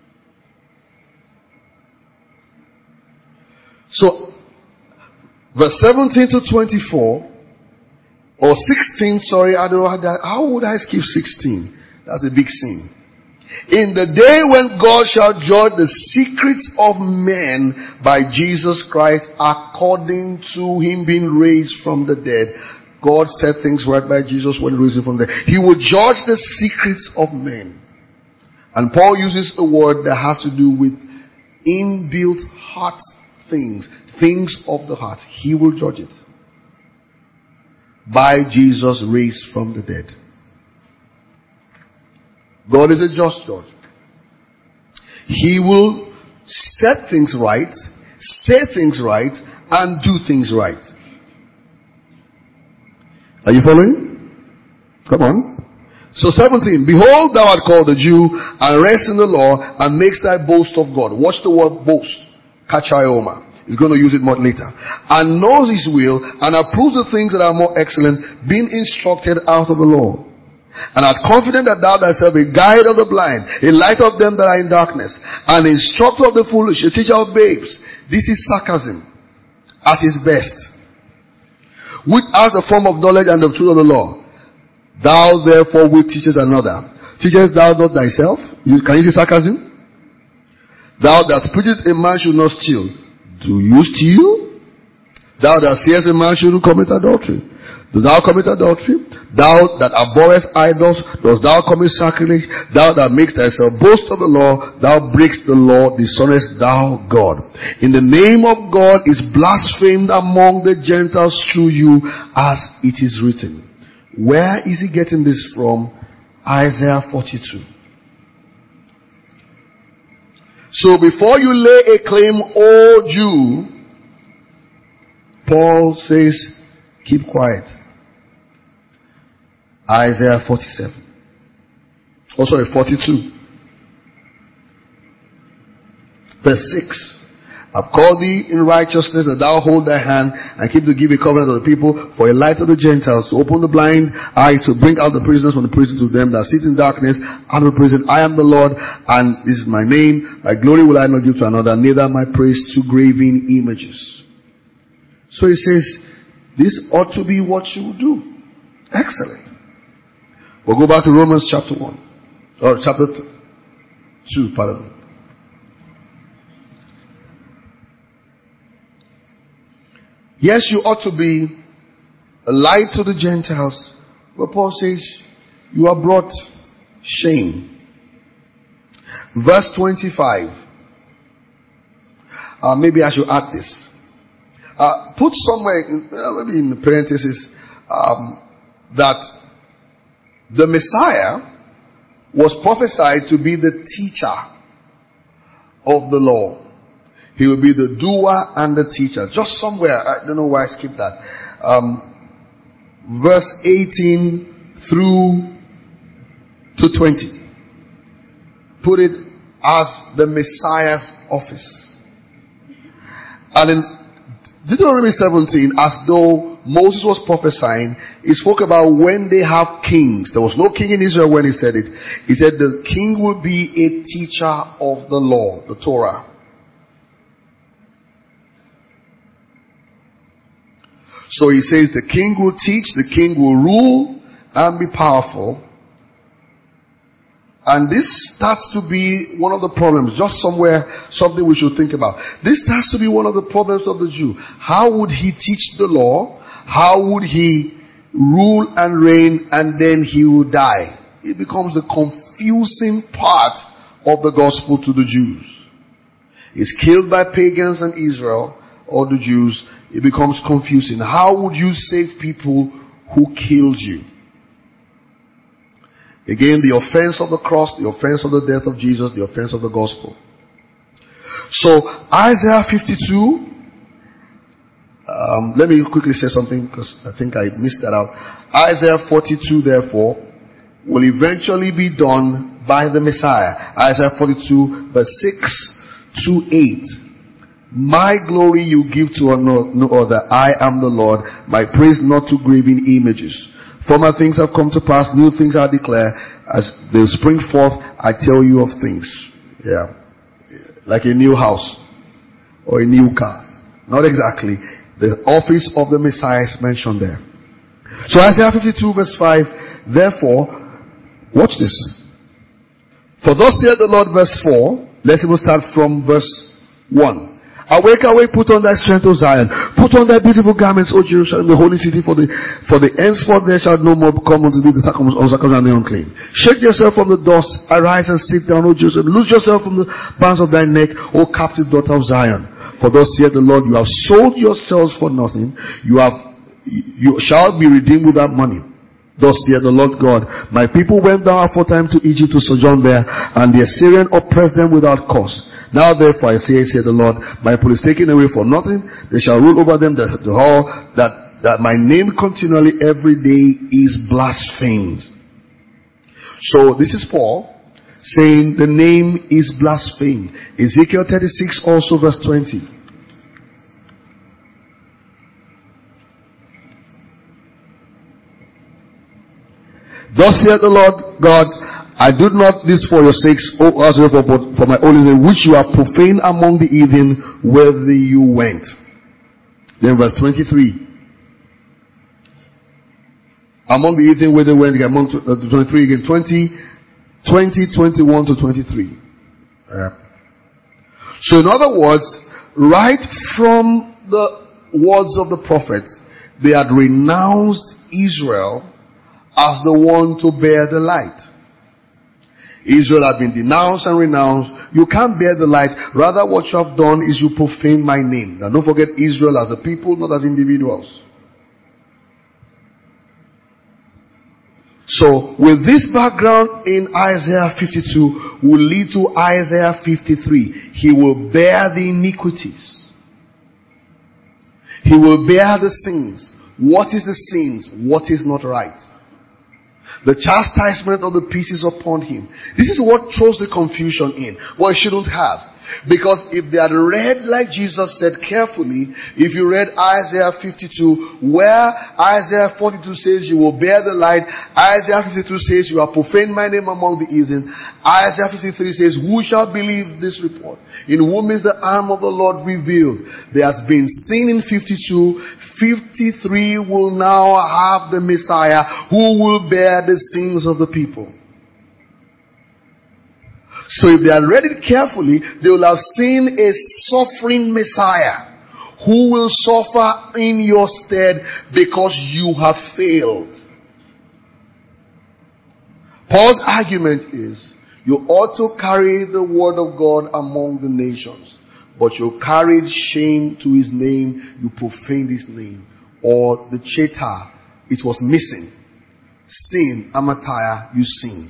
So, verse seventeen to twenty-four, or sixteen, sorry, I don't know how, that, how would I skip sixteen? That's a big sin. In the day when God shall judge the secrets of men by Jesus Christ according to him being raised from the dead. God set things right by Jesus when he raised him from the dead. He will judge the secrets of men. And Paul uses a word that has to do with inbuilt heart things. Things of the heart. He will judge it. By Jesus raised from the dead. God is a just judge. He will set things right, say things right, and do things right. Are you following? Come on. So seventeen. Behold, thou art called a Jew, and rest in the law, and makes thy boast of God. Watch the word boast. Kachaioma. He's going to use it more later. And knows his will, and approves the things that are more excellent, being instructed out of the law. And art confident that thou thyself a guide of the blind, a light of them that are in darkness, an instructor of the foolish, a teacher of babes. This is sarcasm at its best. Which has the form of knowledge and the truth of the law. Thou therefore which teachest another, teachest thou not thyself? You, can you see sarcasm? Thou that preachest a man should not steal. Do you steal? Thou that sayest a man shouldn't commit adultery. Dost thou commit adultery? Thou that abhorrest idols, dost thou commit sacrilege? Thou that makest thyself boast of the law, thou breakest the law, dishonest thou God. In the name of God is blasphemed among the Gentiles through you, as it is written. Where is he getting this from? Isaiah forty-two. So before you lay a claim, O Jew, Paul says, keep quiet. Isaiah forty-seven. Oh, sorry, forty-two. Verse six. I've called thee in righteousness, that thou hold thy hand and keep to give a covenant of the people, for a light of the Gentiles, to open the blind eyes, to bring out the prisoners from the prison, to them that sit in darkness out of the prison. I am the Lord, and this is my name. My glory will I not give to another, neither my praise to graven images. So he says, this ought to be what you do. Excellent. We'll go back to Romans chapter one, or chapter two, pardon. Yes, you ought to be a light to the Gentiles. But Paul says, you are brought shame. Verse twenty-five. Uh, maybe I should add this. Uh, put somewhere, in, uh, maybe in the parentheses, um, that the Messiah was prophesied to be the teacher of the law. He will be the doer and the teacher. Just somewhere, I don't know why I skipped that. Um, verse eighteen through to twenty. Put it as the Messiah's office. And in Deuteronomy seventeen, as though Moses was prophesying, he spoke about when they have kings. There was no king in Israel when he said it. He said the king will be a teacher of the law, the Torah. So he says the king will teach, the king will rule and be powerful. And this starts to be one of the problems, just somewhere, something we should think about. This starts to be one of the problems of the Jew. How would he teach the law? How would he rule and reign, and then he will die? It becomes the confusing part of the gospel to the Jews. He's killed by pagans in Israel, or the Jews. It becomes confusing. How would you save people who killed you? Again, the offense of the cross, the offense of the death of Jesus, the offense of the gospel. So, Isaiah fifty-two, um, let me quickly say something because I think I missed that out. Isaiah forty-two, therefore, will eventually be done by the Messiah. Isaiah forty-two, verse six to eight. My glory you give to no other. I am the Lord. My praise not to graven images. Former things have come to pass. New things I declare. As they spring forth, I tell you of things. Yeah. Like a new house. Or a new car. Not exactly. The office of the Messiah is mentioned there. So Isaiah fifty-two verse five. Therefore, watch this. For thus saith the Lord, verse four. Let's even start from verse one. Awake, awake, put on thy strength, O Zion. Put on thy beautiful garments, O Jerusalem, the holy city, for the for the henceforth there shall no more come unto thee the uncircumcised and the unclean. Shake yourself from the dust, arise and sit down, O Jerusalem. Loose yourself from the bands of thy neck, O captive daughter of Zion. For thus saith the Lord, you have sold yourselves for nothing. You have you shall be redeemed without money. Thus saith the Lord God, my people went down aforetime to Egypt to sojourn there, and the Assyrian oppressed them without cause. Now therefore I say, saith the Lord, my people is taken away for nothing. They shall rule over them that the all that, that my name continually every day is blasphemed. So this is Paul saying the name is blasphemed. Ezekiel thirty-six also verse twenty. Thus saith the Lord God, I do not this for your sakes, O Israel, but for my holy name, which you are profane among the heathen, whither you went. Then verse twenty-three. Among the heathen, whither went, among uh, twenty-three again, twenty, twenty, twenty-one to twenty-three. Uh, so in other words, right from the words of the prophets, they had renounced Israel as the one to bear the light. Israel had been denounced and renounced. You can't bear the light. Rather, what you have done is you profane my name. Now, don't forget Israel as a people, not as individuals. So, with this background in Isaiah fifty-two, will lead to Isaiah fifty-three. He will bear the iniquities. He will bear the sins. What is the sins? What is not right? The chastisement of the peace is upon him. This is what throws the confusion in. What it shouldn't have. Because if they had read, like Jesus said carefully, if you read Isaiah fifty-two, where Isaiah forty-two says you will bear the light, Isaiah fifty-two says you have profaned my name among the heathen, Isaiah fifty-three says, who shall believe this report? In whom is the arm of the Lord revealed? There has been seen in fifty-two, fifty-three will now have the Messiah who will bear the sins of the people. So if they had read it carefully, they will have seen a suffering Messiah who will suffer in your stead because you have failed. Paul's argument is, you ought to carry the word of God among the nations, but you carried shame to his name, you profaned his name. Or the cheta, it was missing. Sin, amataya, you sinned.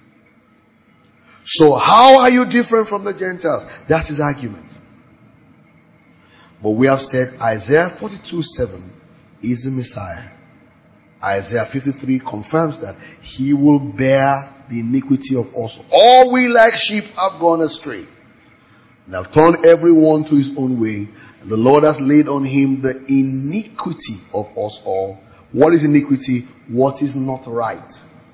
So how are you different from the Gentiles? That's his argument. But we have said Isaiah forty-two seven is the Messiah. Isaiah fifty-three confirms that he will bear the iniquity of us. All we like sheep have gone astray, and have turned everyone to his own way. And the Lord has laid on him the iniquity of us all. What is iniquity? What is not right.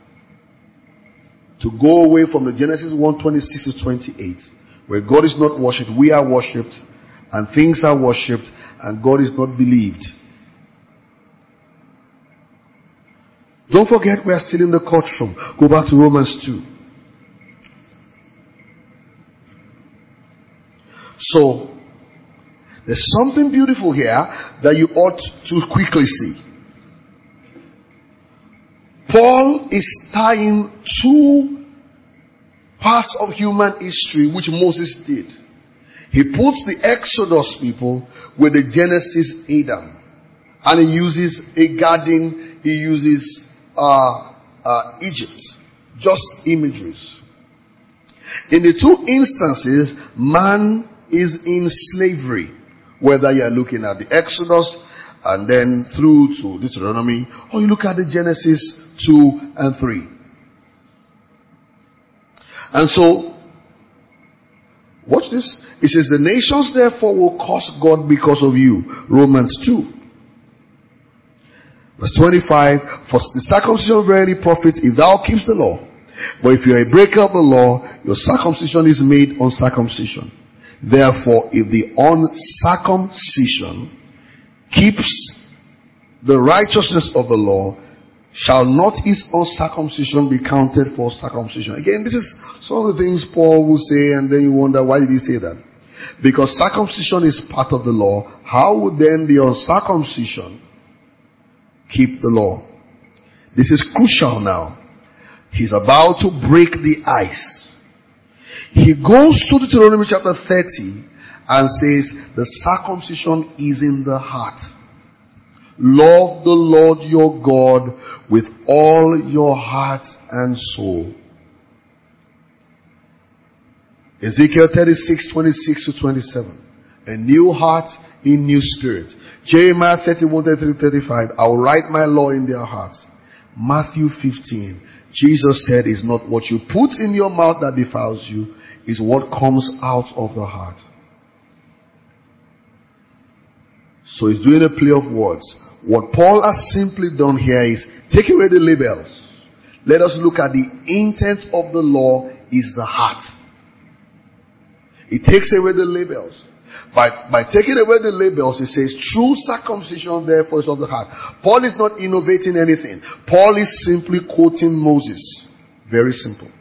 To go away from the Genesis one twenty-six to twenty-eight, where God is not worshipped, we are worshipped, and things are worshipped, and God is not believed. Don't forget we are still in the courtroom. Go back to Romans two. So, there's something beautiful here that you ought to quickly see. Paul is tying two parts of human history which Moses did. He puts the Exodus people with the Genesis Adam. And he uses a garden, he uses uh, uh, Egypt. Just imageries. In the two instances, man is in slavery. Whether you are looking at the Exodus and then through to Deuteronomy, or you look at the Genesis two and three. And so, watch this. It says, the nations therefore will curse God because of you. Romans two. Verse twenty-five, for the circumcision verily profits if thou keepst the law. But if you are a breaker of the law, your circumcision is made uncircumcision. Therefore, if the uncircumcision keeps the righteousness of the law, shall not his uncircumcision be counted for circumcision? Again, this is some of the things Paul will say, and then you wonder, why did he say that? Because circumcision is part of the law. How would then the uncircumcision keep the law? This is crucial now. He's about to break the ice. He goes to Deuteronomy chapter thirty and says, the circumcision is in the heart. Love the Lord your God with all your heart and soul. Ezekiel thirty-six, twenty-six to twenty-seven. A new heart in new spirit. Jeremiah thirty-one, thirty-three, thirty-five. I will write my law in their hearts. Matthew fifteen. Jesus said, it's not what you put in your mouth that defiles you, it's what comes out of the heart. So he's doing a play of words. What Paul has simply done here is take away the labels. Let us look at the intent of the law is the heart. It takes away the labels. By, by taking away the labels, it says, true circumcision therefore is of the heart. Paul is not innovating anything. Paul is simply quoting Moses. Very simple.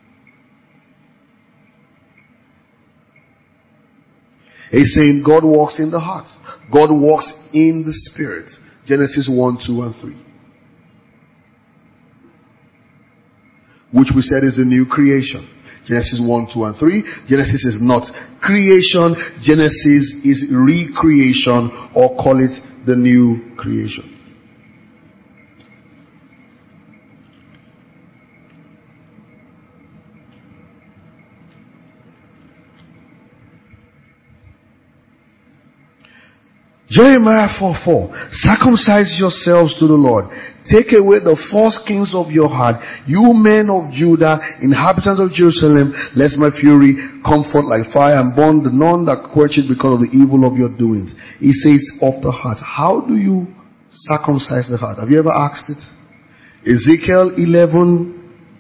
He's saying God walks in the heart. God walks in the spirit. Genesis one, two, and three. Which we said is a new creation. Genesis one, two, and three. Genesis is not creation. Genesis is recreation, or call it the new creation. Jeremiah four four. Circumcise yourselves to the Lord. Take away the foreskins of your heart, you men of Judah, inhabitants of Jerusalem, lest my fury come forth like fire and burn the none that quench it because of the evil of your doings. He says of the heart. How do you circumcise the heart? Have you ever asked it? Ezekiel eleven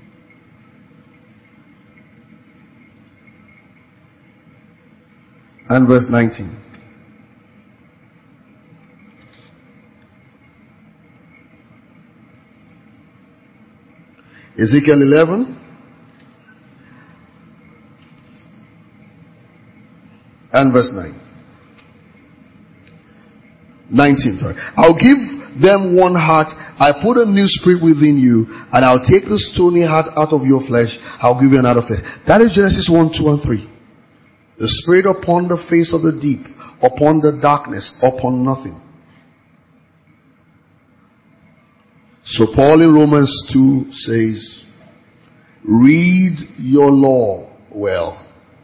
and verse nineteen. Ezekiel eleven and verse nine. nineteen, sorry. I'll give them one heart. I put a new spirit within you, and I'll take the stony heart out of your flesh. I'll give you another flesh. That is Genesis one, two, and three. The spirit upon the face of the deep, upon the darkness, upon nothing. So Paul in Romans two says, read your law well.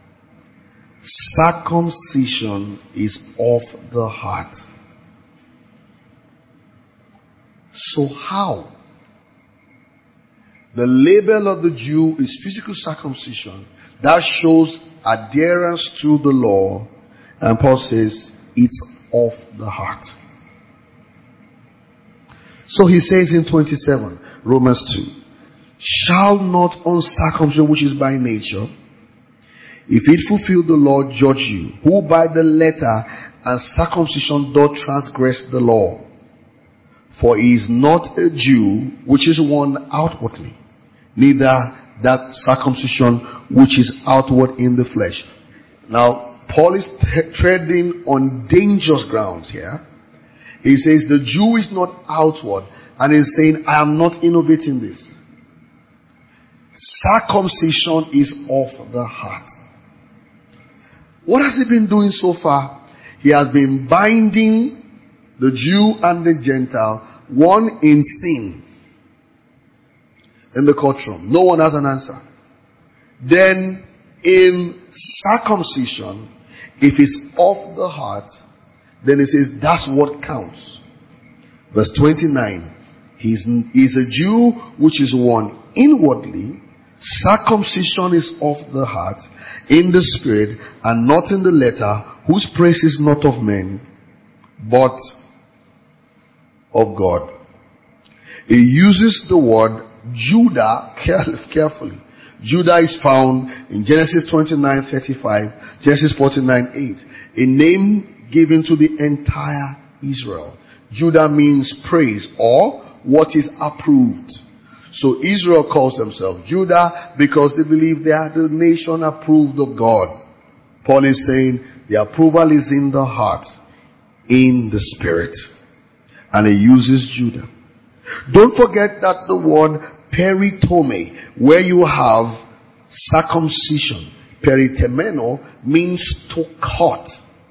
Circumcision is of the heart. So how? The label of the Jew is physical circumcision. That shows adherence to the law. And Paul says, it's of the heart. So he says in twenty-seven, Romans two, shall not uncircumcision which is by nature, if it fulfill the law, judge you, who by the letter and circumcision doth transgress the law? For he is not a Jew which is one outwardly, neither that circumcision which is outward in the flesh. Now, Paul is t- treading on dangerous grounds here. He says the Jew is not outward, and he's saying, I am not innovating this. Circumcision is of the heart. What has he been doing so far? He has been binding the Jew and the Gentile, one in sin, in the courtroom. No one has an answer. Then in circumcision, if it's of the heart, then it says that's what counts. Verse twenty-nine. He's, he's a Jew which is one inwardly. Circumcision is of the heart, in the spirit, and not in the letter, whose praise is not of men, but of God. He uses the word Judah carefully. Judah is found in Genesis twenty-nine thirty-five, Genesis forty-nine eight. A name given to the entire Israel. Judah means praise or what is approved. So Israel calls themselves Judah because they believe they are the nation approved of God. Paul is saying the approval is in the heart, in the spirit. And he uses Judah. Don't forget that the word peritome, where you have circumcision, peritemeno, means to cut.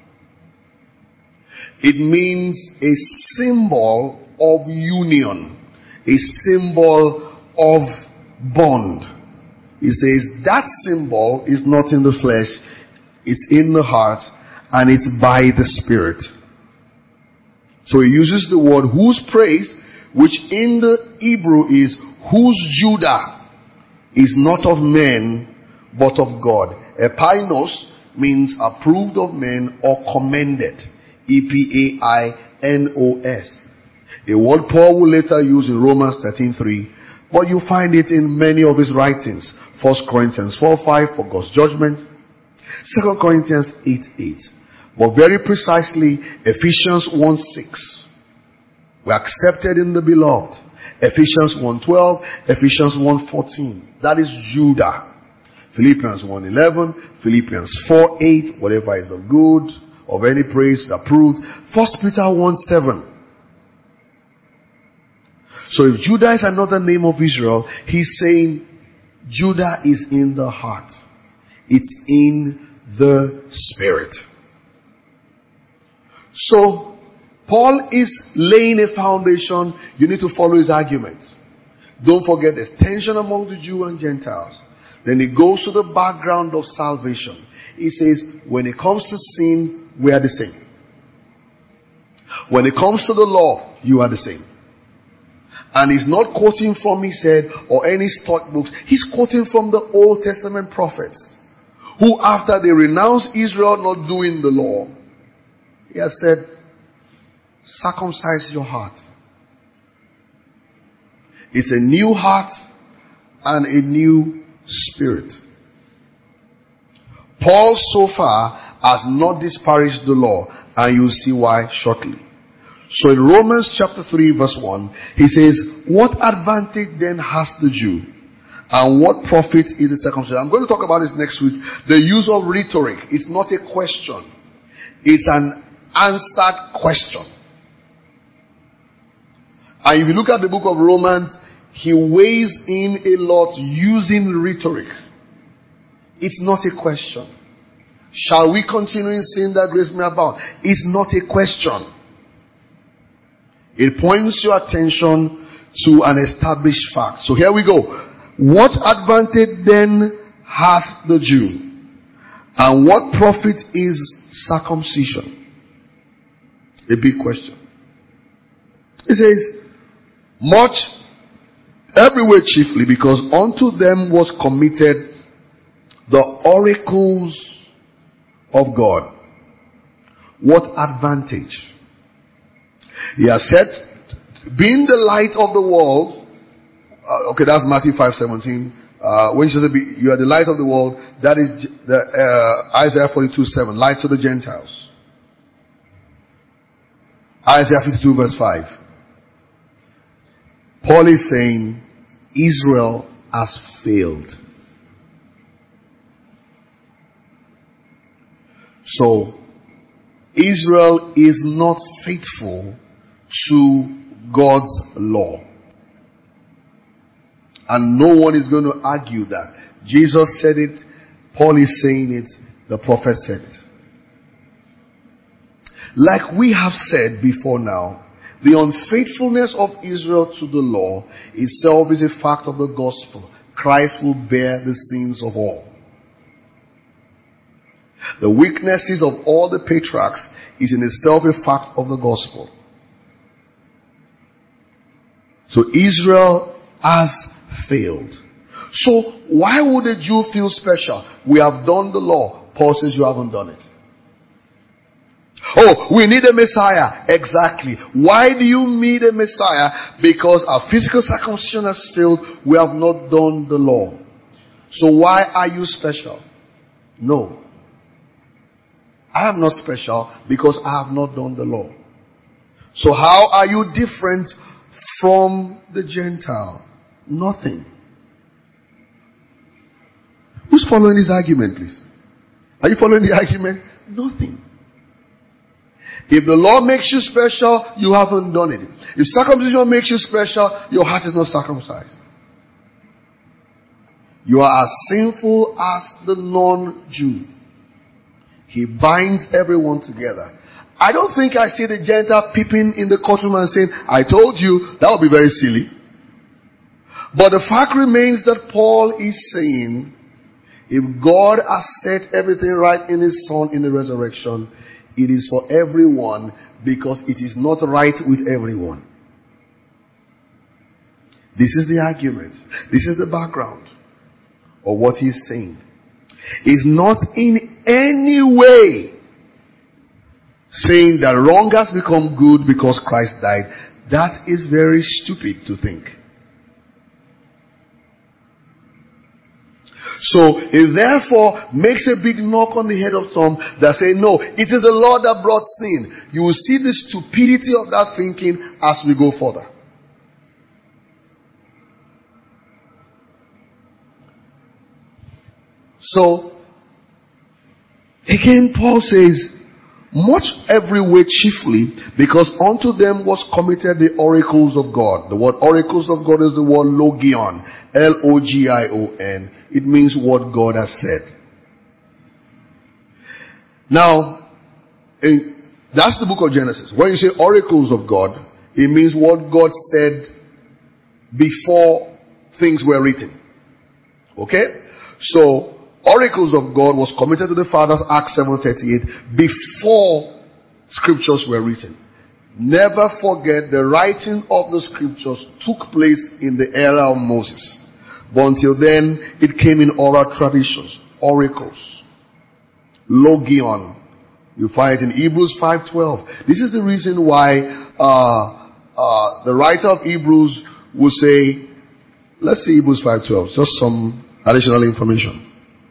It means a symbol of union, a symbol of bond. He says that symbol is not in the flesh, it's in the heart, and it's by the Spirit. So he uses the word whose praise, which in the Hebrew is whose Judah, is not of men, but of God. Epainos means approved of men or commended. E P A I N O S. A word Paul will later use in Romans thirteen three, but you find it in many of his writings. First Corinthians four five for God's judgment. Second Corinthians eight eight. But very precisely, Ephesians one six. We're accepted in the beloved. Ephesians one twelve, Ephesians one fourteen. That is Judah. Philippians one eleven, Philippians four eight, whatever is of good, of any praise is approved. First Peter one seven. So if Judah is another name of Israel, he's saying Judah is in the heart. It's in the spirit. So Paul is laying a foundation. You need to follow his argument. Don't forget there's tension among the Jew and Gentiles. Then he goes to the background of salvation. He says, when it comes to sin, we are the same. When it comes to the law, you are the same. And he's not quoting from his head or any stock books. He's quoting from the Old Testament prophets, who after they renounced Israel not doing the law, he has said, circumcise your heart. It's a new heart and a new spirit. Paul so far has not disparaged the law, and you'll see why shortly. So in Romans chapter three verse one, he says, what advantage then has the Jew? And what profit is the circumcision? I'm going to talk about this next week. The use of rhetoric. It's not a question. It's an answered question. And if you look at the book of Romans, he weighs in a lot using rhetoric. It's not a question. Shall we continue in sin that grace may abound? It's not a question. It points your attention to an established fact. So here we go. What advantage then hath the Jew? And what profit is circumcision? A big question. It says, much, everywhere chiefly, because unto them was committed the oracles of God. What advantage? He has said, being the light of the world, uh, okay, that's Matthew five seventeen. Uh, when he says, you are the light of the world, that is the, uh, Isaiah forty-two seven, light to the Gentiles. Isaiah fifty-two verse five. Paul is saying, Israel has failed. So, Israel is not faithful to God's law. And no one is going to argue that. Jesus said it, Paul is saying it, the prophet said it. Like we have said before now, the unfaithfulness of Israel to the law itself is a fact of the gospel. Christ will bear the sins of all. The weaknesses of all the patriarchs is in itself a fact of the gospel. So Israel has failed. So why would a Jew feel special? We have done the law. Paul says you haven't done it. Oh, we need a Messiah. Exactly. Why do you need a Messiah? Because our physical circumcision has failed. We have not done the law. So why are you special? No. I am not special because I have not done the law. So how are you different from the Gentile? Nothing. Who's following this argument, please? Are you following the argument? Nothing. If the law makes you special, you haven't done it. If circumcision makes you special, your heart is not circumcised. You are as sinful as the non-Jew. He binds everyone together. I don't think I see the Gentile peeping in the courtroom and saying, I told you. That would be very silly. But the fact remains that Paul is saying, if God has set everything right in His Son in the resurrection, it is for everyone because it is not right with everyone. This is the argument. This is the background of what he's saying. It's not in any way saying that wrong has become good because Christ died. That is very stupid to think. So it therefore makes a big knock on the head of some that say, no, it is the law that brought sin. You will see the stupidity of that thinking as we go further. So, again Paul says, much every way chiefly, because unto them was committed the oracles of God. The word oracles of God is the word logion. L O G I O N. It means what God has said. Now, in, that's the book of Genesis. When you say oracles of God, it means what God said before things were written. Okay? So, oracles of God was committed to the fathers, Acts seven thirty-eight, before scriptures were written. Never forget the writing of the scriptures took place in the era of Moses. But until then, it came in oral traditions, oracles, logion. You find it in Hebrews five twelve. This is the reason why uh, uh, the writer of Hebrews will say, let's see Hebrews five twelve, just some additional information.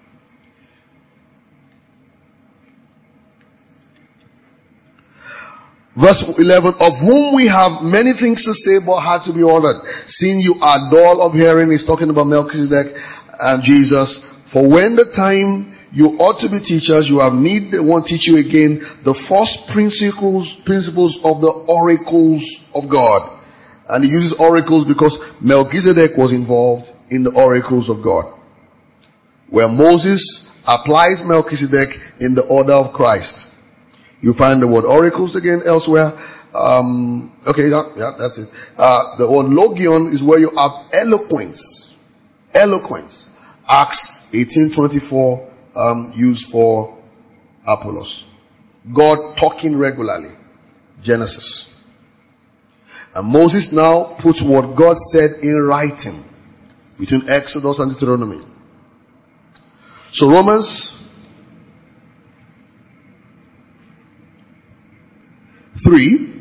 Verse eleven, of whom we have many things to say but hard to be ordered. Seeing you are dull of hearing, he's talking about Melchizedek and Jesus. For when the time you ought to be teachers, you have need they won't teach you again the first principles principles of the oracles of God. And he uses oracles because Melchizedek was involved in the oracles of God. Where Moses applies Melchizedek in the order of Christ. You find the word oracles again elsewhere. Um, okay, yeah, yeah, that's it. Uh, the word logion is where you have eloquence. Eloquence. Acts eighteen twenty-four, um, used for Apollos. God talking regularly. Genesis. And Moses now puts what God said in writing between Exodus and Deuteronomy. So Romans three.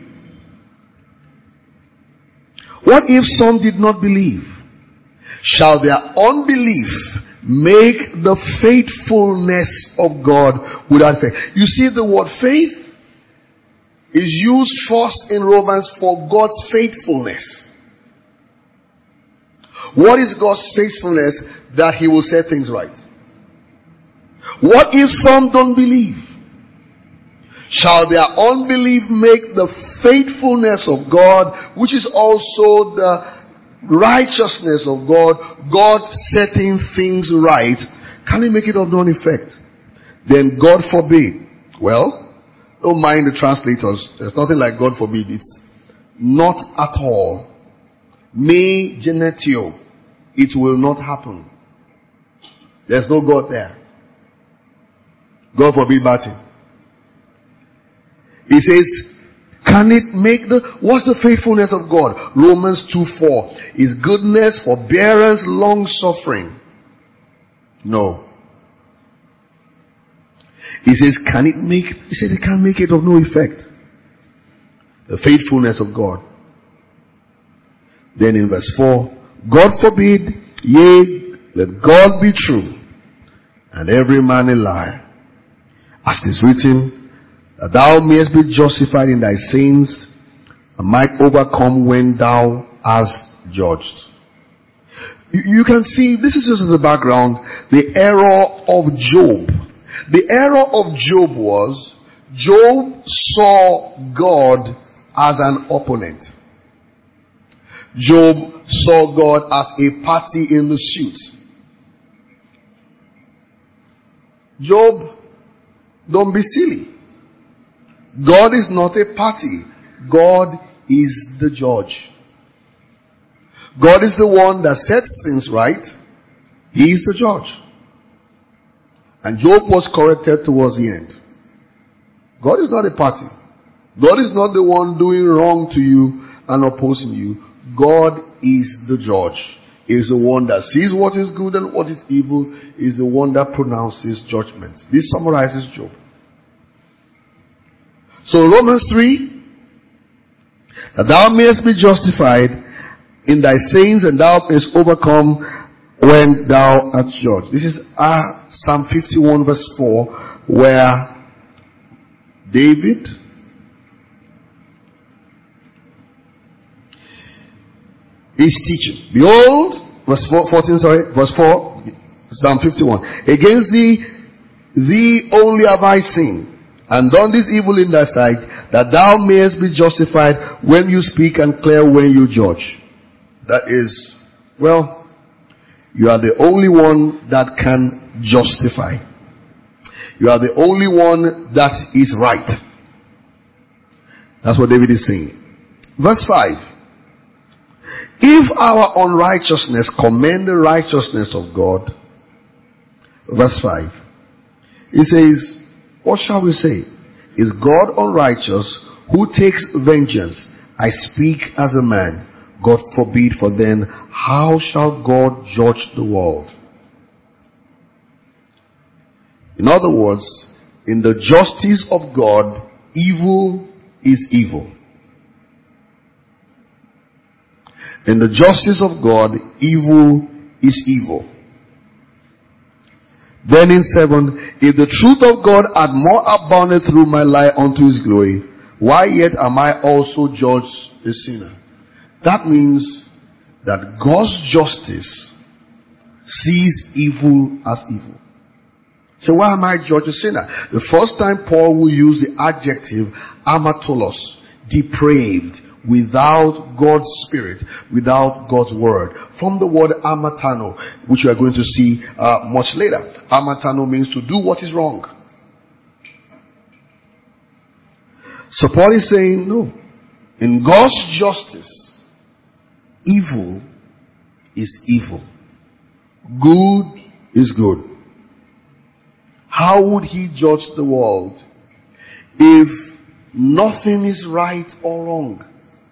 What if some did not believe? Shall their unbelief make the faithfulness of God without faith? You see, the word faith is used first in Romans for God's faithfulness. What is God's faithfulness? That He will set things right. What if some don't believe? Shall their unbelief make the faithfulness of God, which is also the righteousness of God, God setting things right, can He make it of none effect? Then God forbid. Well, don't mind the translators. There's nothing like God forbid. It's not at all. Me genetio. It will not happen. There's no God there. God forbid Martin. He says, can it make the, what's the faithfulness of God? Romans two four. His goodness, forbearance, long suffering. No. He says, can it make, he said it can't make it of no effect. The faithfulness of God. Then in verse four, God forbid, yea, let God be true, and every man a liar. As it is written, that thou mayest be justified in thy sins, and might overcome when thou hast judged. You, you can see, this is just in the background, the error of Job. The error of Job was, Job saw God as an opponent. Job saw God as a party in the suit. Job, don't be silly. God is not a party. God is the judge. God is the one that sets things right. He is the judge. And Job was corrected towards the end. God is not a party. God is not the one doing wrong to you and opposing you. God is the judge. He is the one that sees what is good and what is evil. He is the one that pronounces judgment. This summarizes Job. So Romans three, that thou mayest be justified in thy sins and thou mayest overcome when thou art judged. This is uh, Psalm fifty-one verse four, where David is teaching. Behold, verse fourteen, sorry, verse four, Psalm fifty-one. Against thee, thee only have I sinned, and done this evil in thy sight, that thou mayest be justified when you speak and clear when you judge. That is, well, you are the only one that can justify. You are the only one that is right. That's what David is saying. Verse five. If our unrighteousness commend the righteousness of God, verse five, he says, what shall we say? Is God unrighteous Who takes vengeance? I speak as a man. God forbid, for then how shall God judge the world? In other words, in the justice of God, evil is evil. In the justice of God, evil is evil. Then in seven, if the truth of God had more abounded through my life unto his glory, why yet am I also judged a sinner? That means that God's justice sees evil as evil. So why am I judged a sinner? The first time Paul will use the adjective amatolos, depraved, without God's Spirit, without God's Word. From the word amatano, which we are going to see uh, much later. Amatano means to do what is wrong. So Paul is saying, no. In God's justice, evil is evil. Good is good. How would he judge the world if nothing is right or wrong?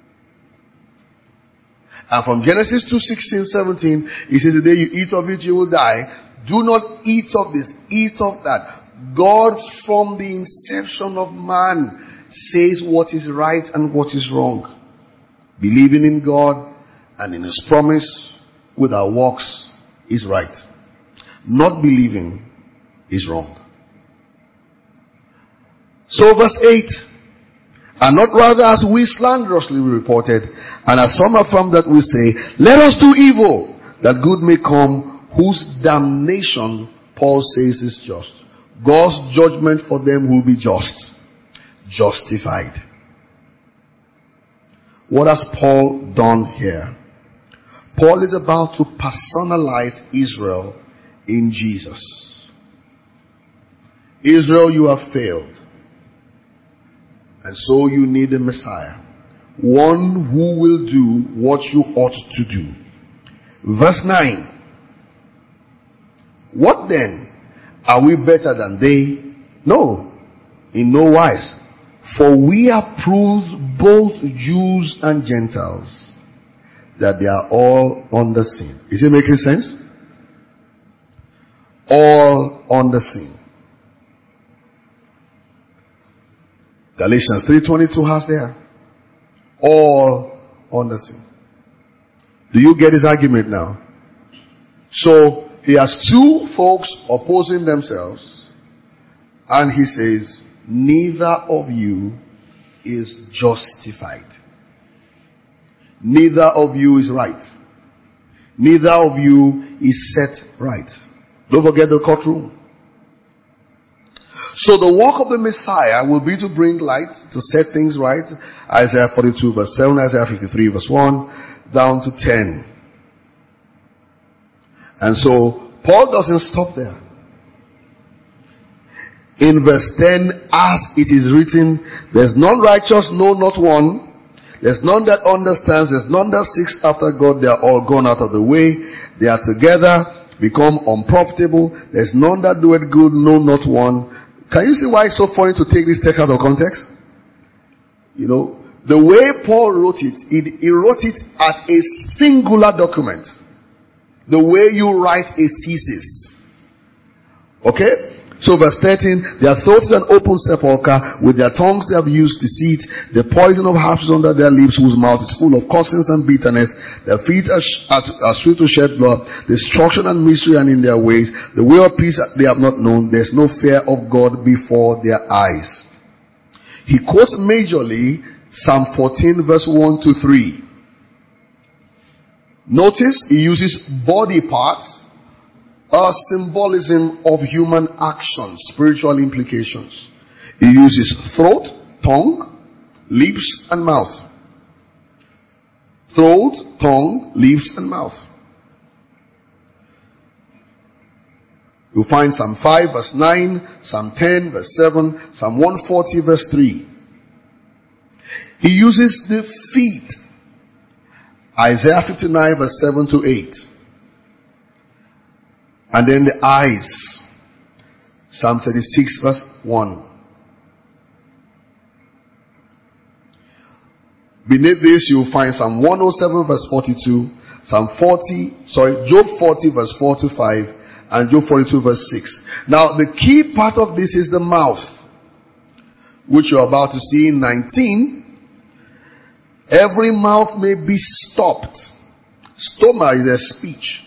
And from Genesis two sixteen, seventeen, he says, the day you eat of it, you will die. Do not eat of this, eat of that. God, from the inception of man, says what is right and what is wrong. Believing in God and in his promise with our works is right. Not believing is wrong. So verse eight, and not rather as we slanderously reported, and as some affirm that we say, let us do evil, that good may come, whose damnation, Paul says, is just. God's judgment for them will be just. Justified. What has Paul done here? Paul is about to personalize Israel in Jesus. Israel, you have failed. And so you need a Messiah. One who will do what you ought to do. Verse nine. What then? Are we better than they? No, in no wise. For we have proved both Jews and Gentiles that they are all under sin. Is it making sense? All under sin. Galatians three twenty-two has there. All under sin. Do you get his argument now? So, he has two folks opposing themselves, and he says, neither of you is justified. Neither of you is right. Neither of you is set right. Don't forget the courtroom. So the work of the Messiah will be to bring light, to set things right. Isaiah forty-two verse seven, Isaiah fifty-three verse one, down to ten. And so, Paul doesn't stop there. In verse ten, as it is written, there's none righteous, no, not one. There's none that understands, there's none that seeks after God. They are all gone out of the way. They are together, become unprofitable. There's none that doeth good, no, not one. Can you see why it's so funny to take this text out of context? You know, the way Paul wrote it, it he wrote it as a singular document. The way you write a thesis. Okay? So verse thirteen, their throat is an open sepulchre, with their tongues they have used deceit, the poison of harps is under their lips, whose mouth is full of cursings and bitterness, their feet are, sh- are, are swift to shed blood, destruction and misery are in their ways, the way of peace they have not known, there's no fear of God before their eyes. He quotes majorly Psalm fourteen verse one to three. Notice he uses body parts, a symbolism of human action, spiritual implications. He uses throat, tongue, lips, and mouth. Throat, tongue, lips, and mouth. You'll find Psalm five verse nine, Psalm ten verse seven, Psalm one forty verse three. He uses the feet. Isaiah fifty-nine verse seven to eight. And then the eyes. Psalm thirty-six verse one. Beneath this, you'll find Psalm one oh seven verse forty-two, Psalm forty, sorry, Job forty verse four to five, and Job forty-two verse six. Now, the key part of this is the mouth, which you're about to see in nineteen. Every mouth may be stopped. Stoma is a speech.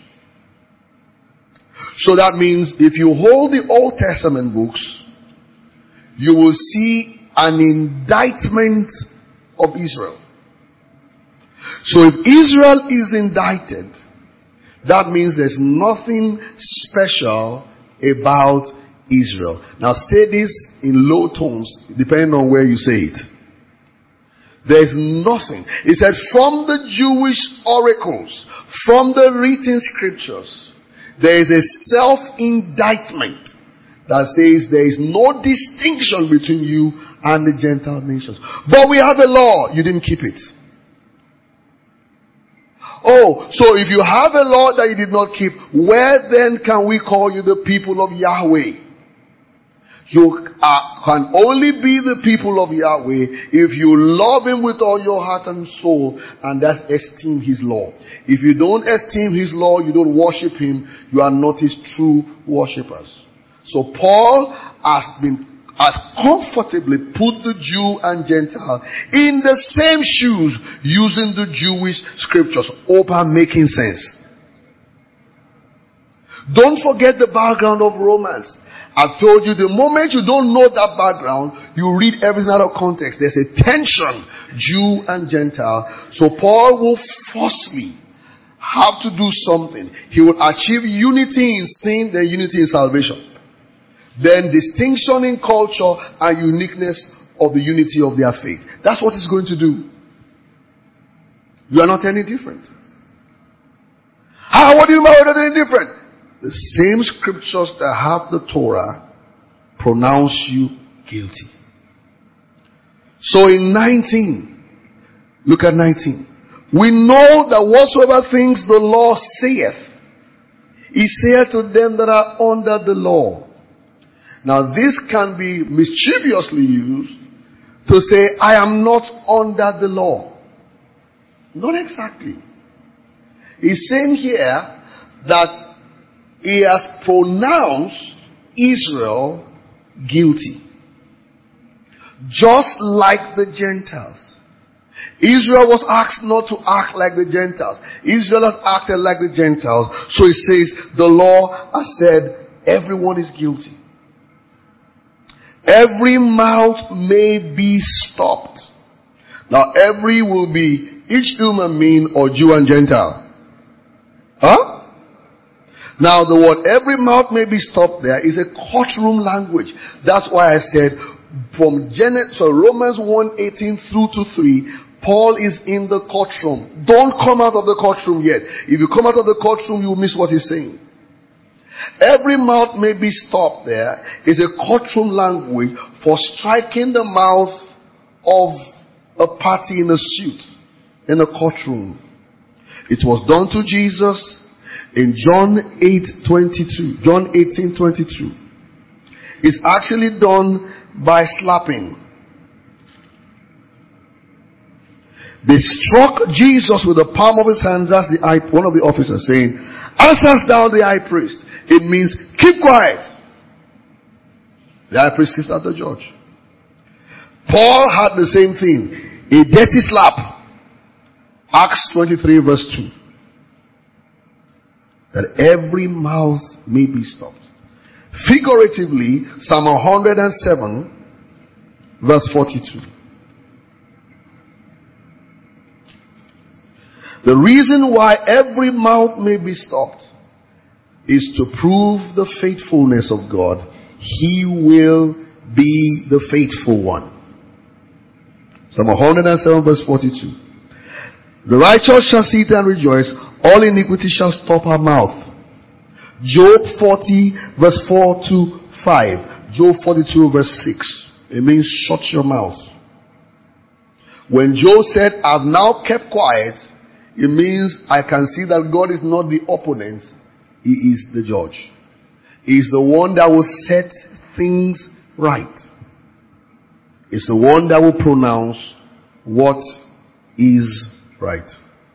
So that means if you hold the Old Testament books, you will see an indictment of Israel. So if Israel is indicted, that means there's nothing special about Israel. Now say this in low tones, depending on where you say it. There's nothing. It said from the Jewish oracles, from the written scriptures, there is a self-indictment that says there is no distinction between you and the Gentile nations. But we have a law, you didn't keep it. Oh, so if you have a law that you did not keep, where then can we call you the people of Yahweh? You are, can only be the people of Yahweh if you love Him with all your heart and soul, and that's esteem His law. If you don't esteem His law, you don't worship Him, you are not His true worshippers. So Paul has been has comfortably put the Jew and Gentile in the same shoes, using the Jewish scriptures. Open, making sense. Don't forget the background of Romans. I've told you, the moment you don't know that background, you read everything out of context. There's a tension, Jew and Gentile. So Paul will forcefully have to do something. He will achieve unity in sin, then unity in salvation. Then distinction in culture and uniqueness of the unity of their faith. That's what he's going to do. You are not any different. How? What do you mean by not any different? The same scriptures that have the Torah pronounce you guilty. So in nineteen, look at nineteen. We know that whatsoever things the law saith, he saith to them that are under the law. Now this can be mischievously used to say, I am not under the law. Not exactly. He's saying here that he has pronounced Israel guilty. Just like the Gentiles. Israel was asked not to act like the Gentiles. Israel has acted like the Gentiles. So he says, the law has said, everyone is guilty. Every mouth may be stopped. Now every will be each human being or Jew and Gentile. Huh? Now the word every mouth may be stopped there is a courtroom language. That's why I said from Genesis, so Romans one eighteen through to three, Paul is in the courtroom. Don't come out of the courtroom yet. If you come out of the courtroom, you will miss what he's saying. Every mouth may be stopped there is a courtroom language for striking the mouth of a party in a suit, in a courtroom. It was done to Jesus in John eight twenty-two. John eighteen twenty-two. It's actually done by slapping. They struck Jesus with the palm of his hands. That's the high, one of the officers saying, answers thou the high priest. It means keep quiet. The high priest sits at the judge. Paul had the same thing. A dirty slap. Acts twenty-three verse two. That every mouth may be stopped. Figuratively, Psalm one hundred seven verse forty-two. The reason why every mouth may be stopped is to prove the faithfulness of God. He will be the faithful one. Psalm one hundred seven verse forty-two. The righteous shall sit and rejoice. All iniquity shall stop her mouth. Job forty verse four to five. Job forty-two verse six. It means shut your mouth. When Job said, I've now kept quiet, it means I can see that God is not the opponent. He is the judge. He is the one that will set things right. It's the one that will pronounce what is right.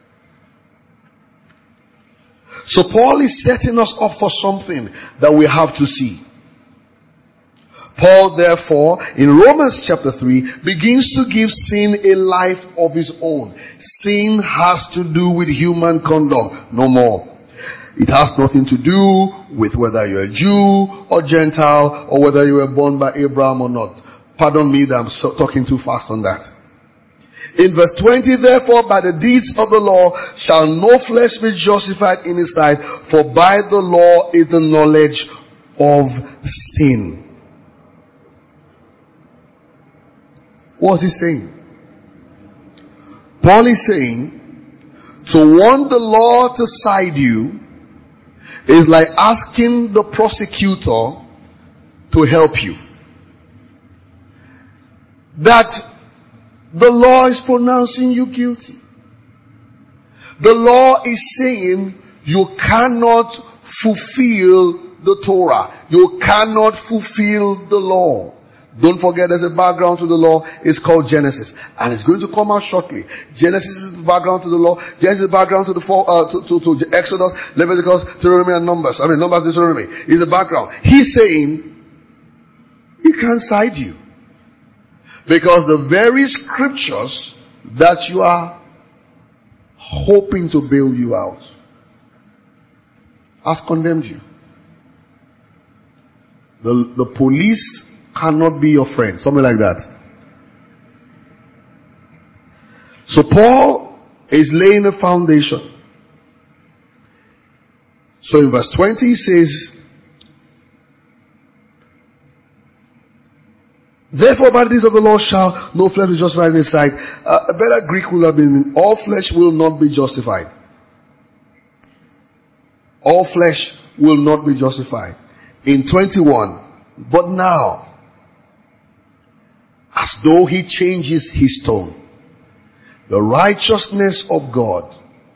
So Paul is setting us up for something that we have to see. Paul, therefore, in Romans chapter three, begins to give sin a life of its own. Sin has to do with human conduct, no more. It has nothing to do with whether you're a Jew or Gentile or whether you were born by Abraham or not. Pardon me that I'm so talking too fast on that. In verse twenty, therefore, by the deeds of the law shall no flesh be justified in his sight, for by the law is the knowledge of sin. What is he saying? Paul is saying, to want the law to side you is like asking the prosecutor to help you. That the law is pronouncing you guilty. The law is saying you cannot fulfill the Torah. You cannot fulfill the law. Don't forget there's a background to the law. It's called Genesis. And it's going to come out shortly. Genesis is the background to the law. Genesis is the background to the four, uh, to, to, to Exodus, Leviticus, Deuteronomy, and Numbers. I mean, Numbers, Deuteronomy. Is the background. He's saying, he can't side you. Because the very scriptures that you are hoping to bail you out has condemned you. The, the police cannot be your friend. Something like that. So Paul is laying a foundation. So in verse twenty he says, therefore by the deeds of the law shall no flesh be justified in his sight. Uh, a better Greek would have been, all flesh will not be justified. All flesh will not be justified. In twenty-one, but now, as though he changes his tone, the righteousness of God.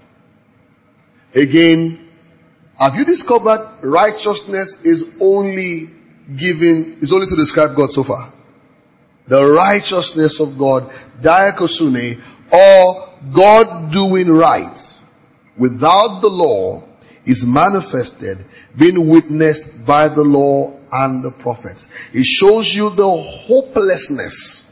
Again, have you discovered righteousness is only given, is only to describe God so far? The righteousness of God, diakosune, or God doing right without the law, is manifested, being witnessed by the law and the prophets. It shows you the hopelessness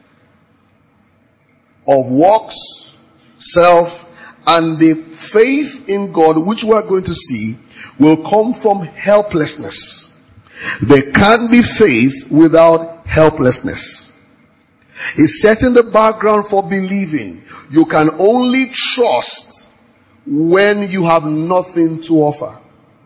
of works, self, and the faith in God, which we are going to see, will come from helplessness. There can't be faith without helplessness. He's setting the background for believing. You can only trust when you have nothing to offer.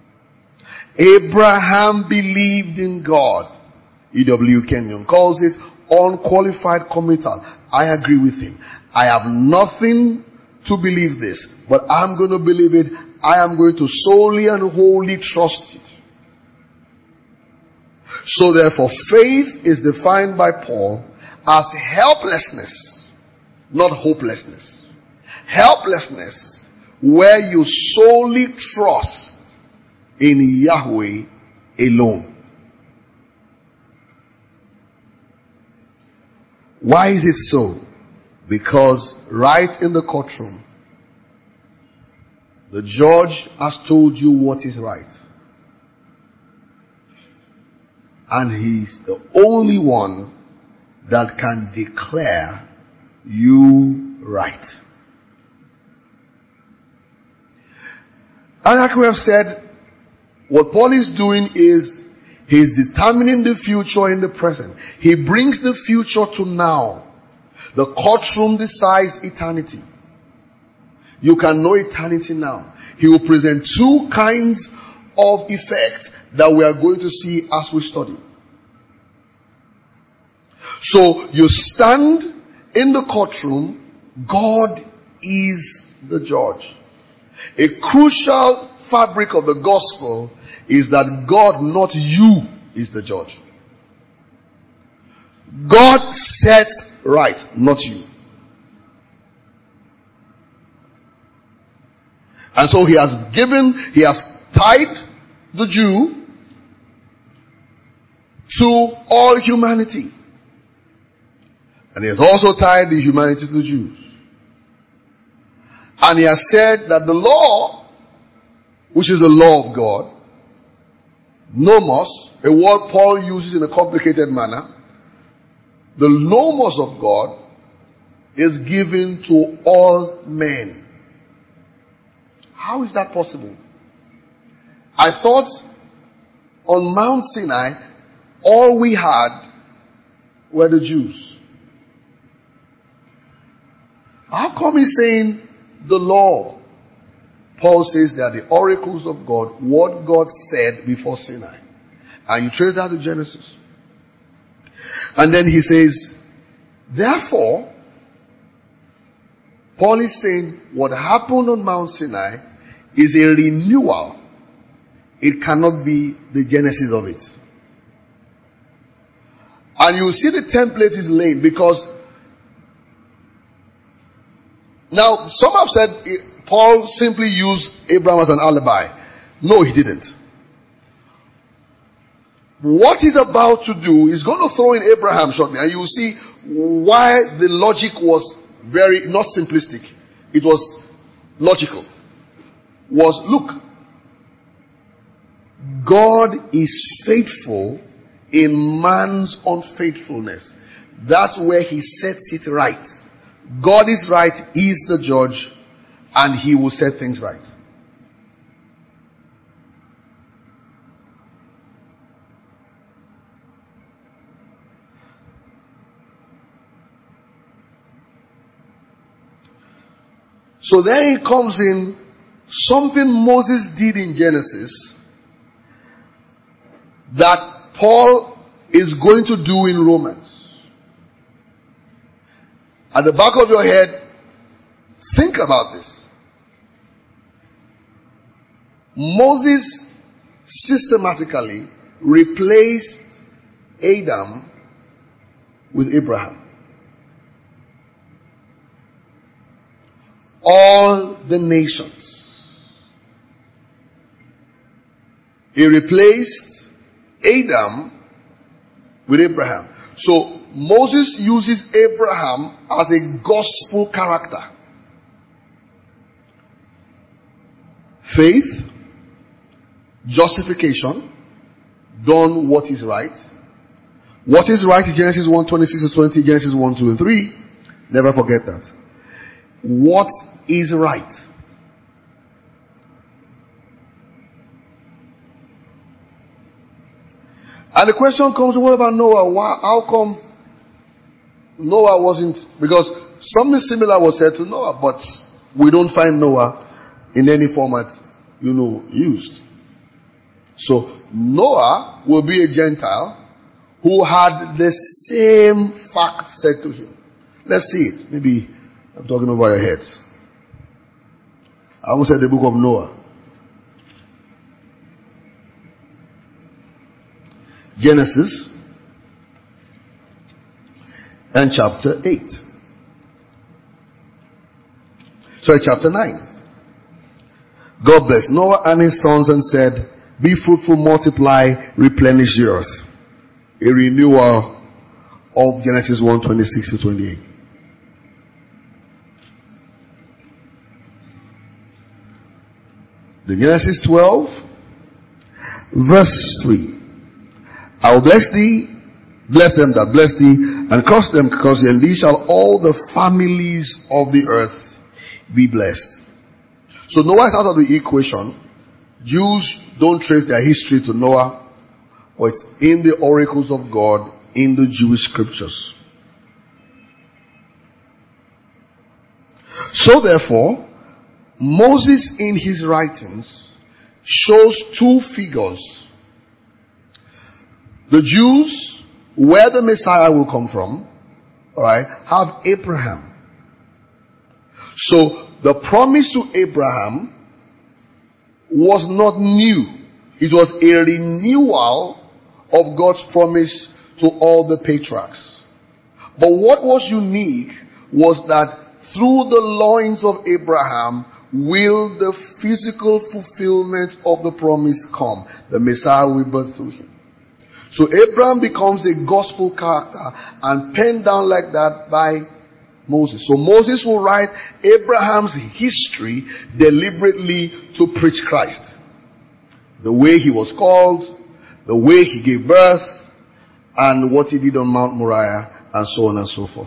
Abraham believed in God. E W Kenyon calls it unqualified committal. I agree with him. I have nothing to believe this, but I'm going to believe it. I am going to solely and wholly trust it. So therefore, faith is defined by Paul as helplessness, not hopelessness. Helplessness, where you solely trust in Yahweh alone. Why is it so? Because right in the courtroom, the judge has told you what is right. And he's the only one that can declare you right. And like we have said, what Paul is doing is he's determining the future in the present. He brings the future to now. The courtroom decides eternity. You can know eternity now. He will present two kinds of effects that we are going to see as we study. So you stand in the courtroom. God is the judge. A crucial fabric of the gospel is that God, not you, is the judge. God sets right, not you. And so he has given, he has tied the Jew to all humanity. And he has also tied the humanity to the Jews. And he has said that the law, which is the law of God, nomos, a word Paul uses in a complicated manner, the nomos of God is given to all men. How is that possible? I thought on Mount Sinai, all we had were the Jews. How come he's saying the law? Paul says they are the oracles of God, what God said before Sinai. And you trace that to Genesis. And then he says, therefore, Paul is saying what happened on Mount Sinai is a renewal. It cannot be the genesis of it. And you see the template is laid because now some have said Paul simply used Abraham as an alibi. No, he didn't. What he's about to do is going to throw in Abraham shortly, and you will see why the logic was very, not simplistic. It was logical. Was, look, God is faithful in man's unfaithfulness. That's where he sets it right. God is right, he is the judge, and he will set things right. So then it comes in something Moses did in Genesis that Paul is going to do in Romans. At the back of your head, think about this. Moses systematically replaced Adam with Abraham. All the nations. He replaced Adam with Abraham. So Moses uses Abraham as a gospel character. Faith, justification, done what is right. What is right in Genesis one, twenty-six to twenty, Genesis one, two and three. Never forget that. What is right? And the question comes, what about Noah? Why, how come Noah wasn't, because something similar was said to Noah, but we don't find Noah in any format, you know, used. So Noah will be a Gentile who had the same fact said to him. Let's see it. Maybe I'm talking over your heads. I almost said the book of Noah. Genesis and chapter eight. Sorry, chapter nine. God blessed Noah and his sons and said, be fruitful, multiply, replenish the earth. A renewal of Genesis one, twenty-six to twenty-eight. The Genesis twelve, verse three. I will bless thee, bless them that bless thee, and curse them that curse thee, and thee shall all the families of the earth be blessed. So Noah is out of the equation. Jews don't trace their history to Noah, but it's in the oracles of God, in the Jewish scriptures. So therefore, Moses in his writings shows two figures. The Jews, where the Messiah will come from, alright, have Abraham. So the promise to Abraham was not new. It was a renewal of God's promise to all the patriarchs. But what was unique was that through the loins of Abraham will the physical fulfillment of the promise come. The Messiah will be birthed through him. So Abraham becomes a gospel character and penned down like that by Moses. So Moses will write Abraham's history deliberately to preach Christ. The way he was called, the way he gave birth, and what he did on Mount Moriah, and so on and so forth.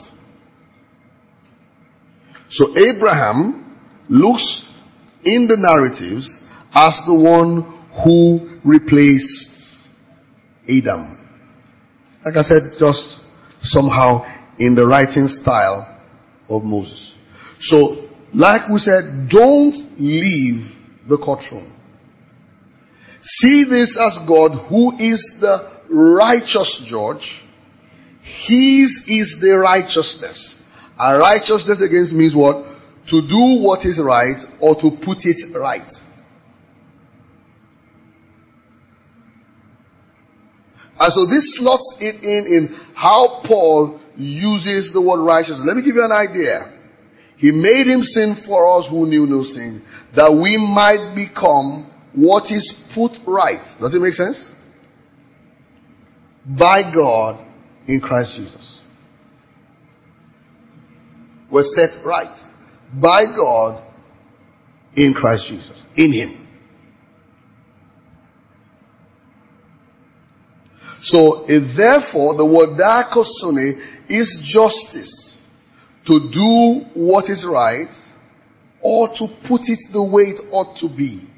So Abraham looks in the narratives as the one who replaced Adam. Like I said, just somehow in the writing style of Moses. So, like we said, don't leave the courtroom. See this as God, who is the righteous judge. His is the righteousness. And righteousness against means what? To do what is right, or to put it right. And so this slots it in in how Paul uses the word righteousness. Let me give you an idea. He made him sin for us who knew no sin, that we might become what is put right. Does it make sense? By God in Christ Jesus. We're set right. By God in Christ Jesus. In Him. So, if therefore, the word diakosune is justice. To do what is right, or to put it the way it ought to be.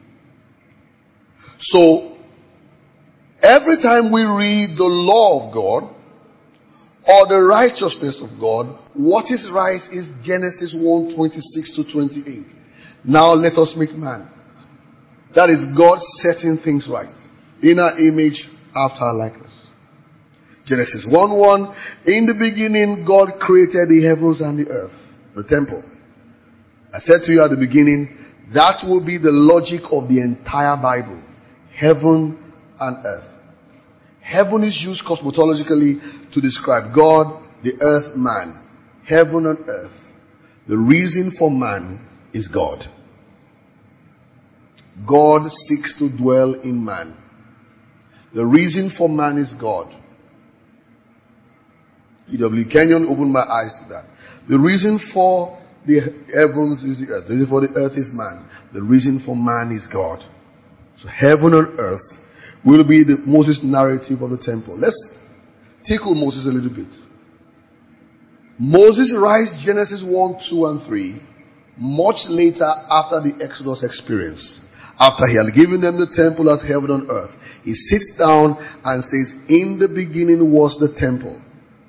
So, every time we read the law of God, or the righteousness of God, what is right is Genesis one, twenty-six to twenty-eight. Now let us make man. That is God setting things right. In our image, after our likeness. Genesis one one, in the beginning God created the heavens and the earth, the temple. I said to you at the beginning, that will be the logic of the entire Bible. Heaven and earth. Heaven is used cosmologically to describe God, the earth, man. Heaven and earth. The reason for man is God. God seeks to dwell in man. The reason for man is God. E W Kenyon opened my eyes to that. The reason for the heavens is the earth. The reason for the earth is man. The reason for man is God. So heaven and earth will be the Moses narrative of the temple. Let's tickle Moses a little bit. Moses writes Genesis one, two, and three much later after the Exodus experience. After he had given them the temple as heaven and earth. He sits down and says, in the beginning was the temple.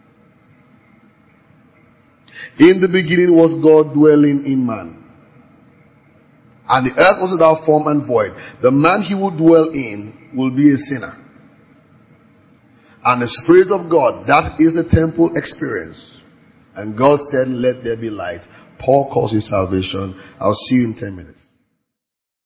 In the beginning was God dwelling in man. And the earth was without form and void. The man he would dwell in will be a sinner. And the Spirit of God, that is the temple experience. And God said, let there be light. Paul calls it salvation. I'll see you in ten minutes.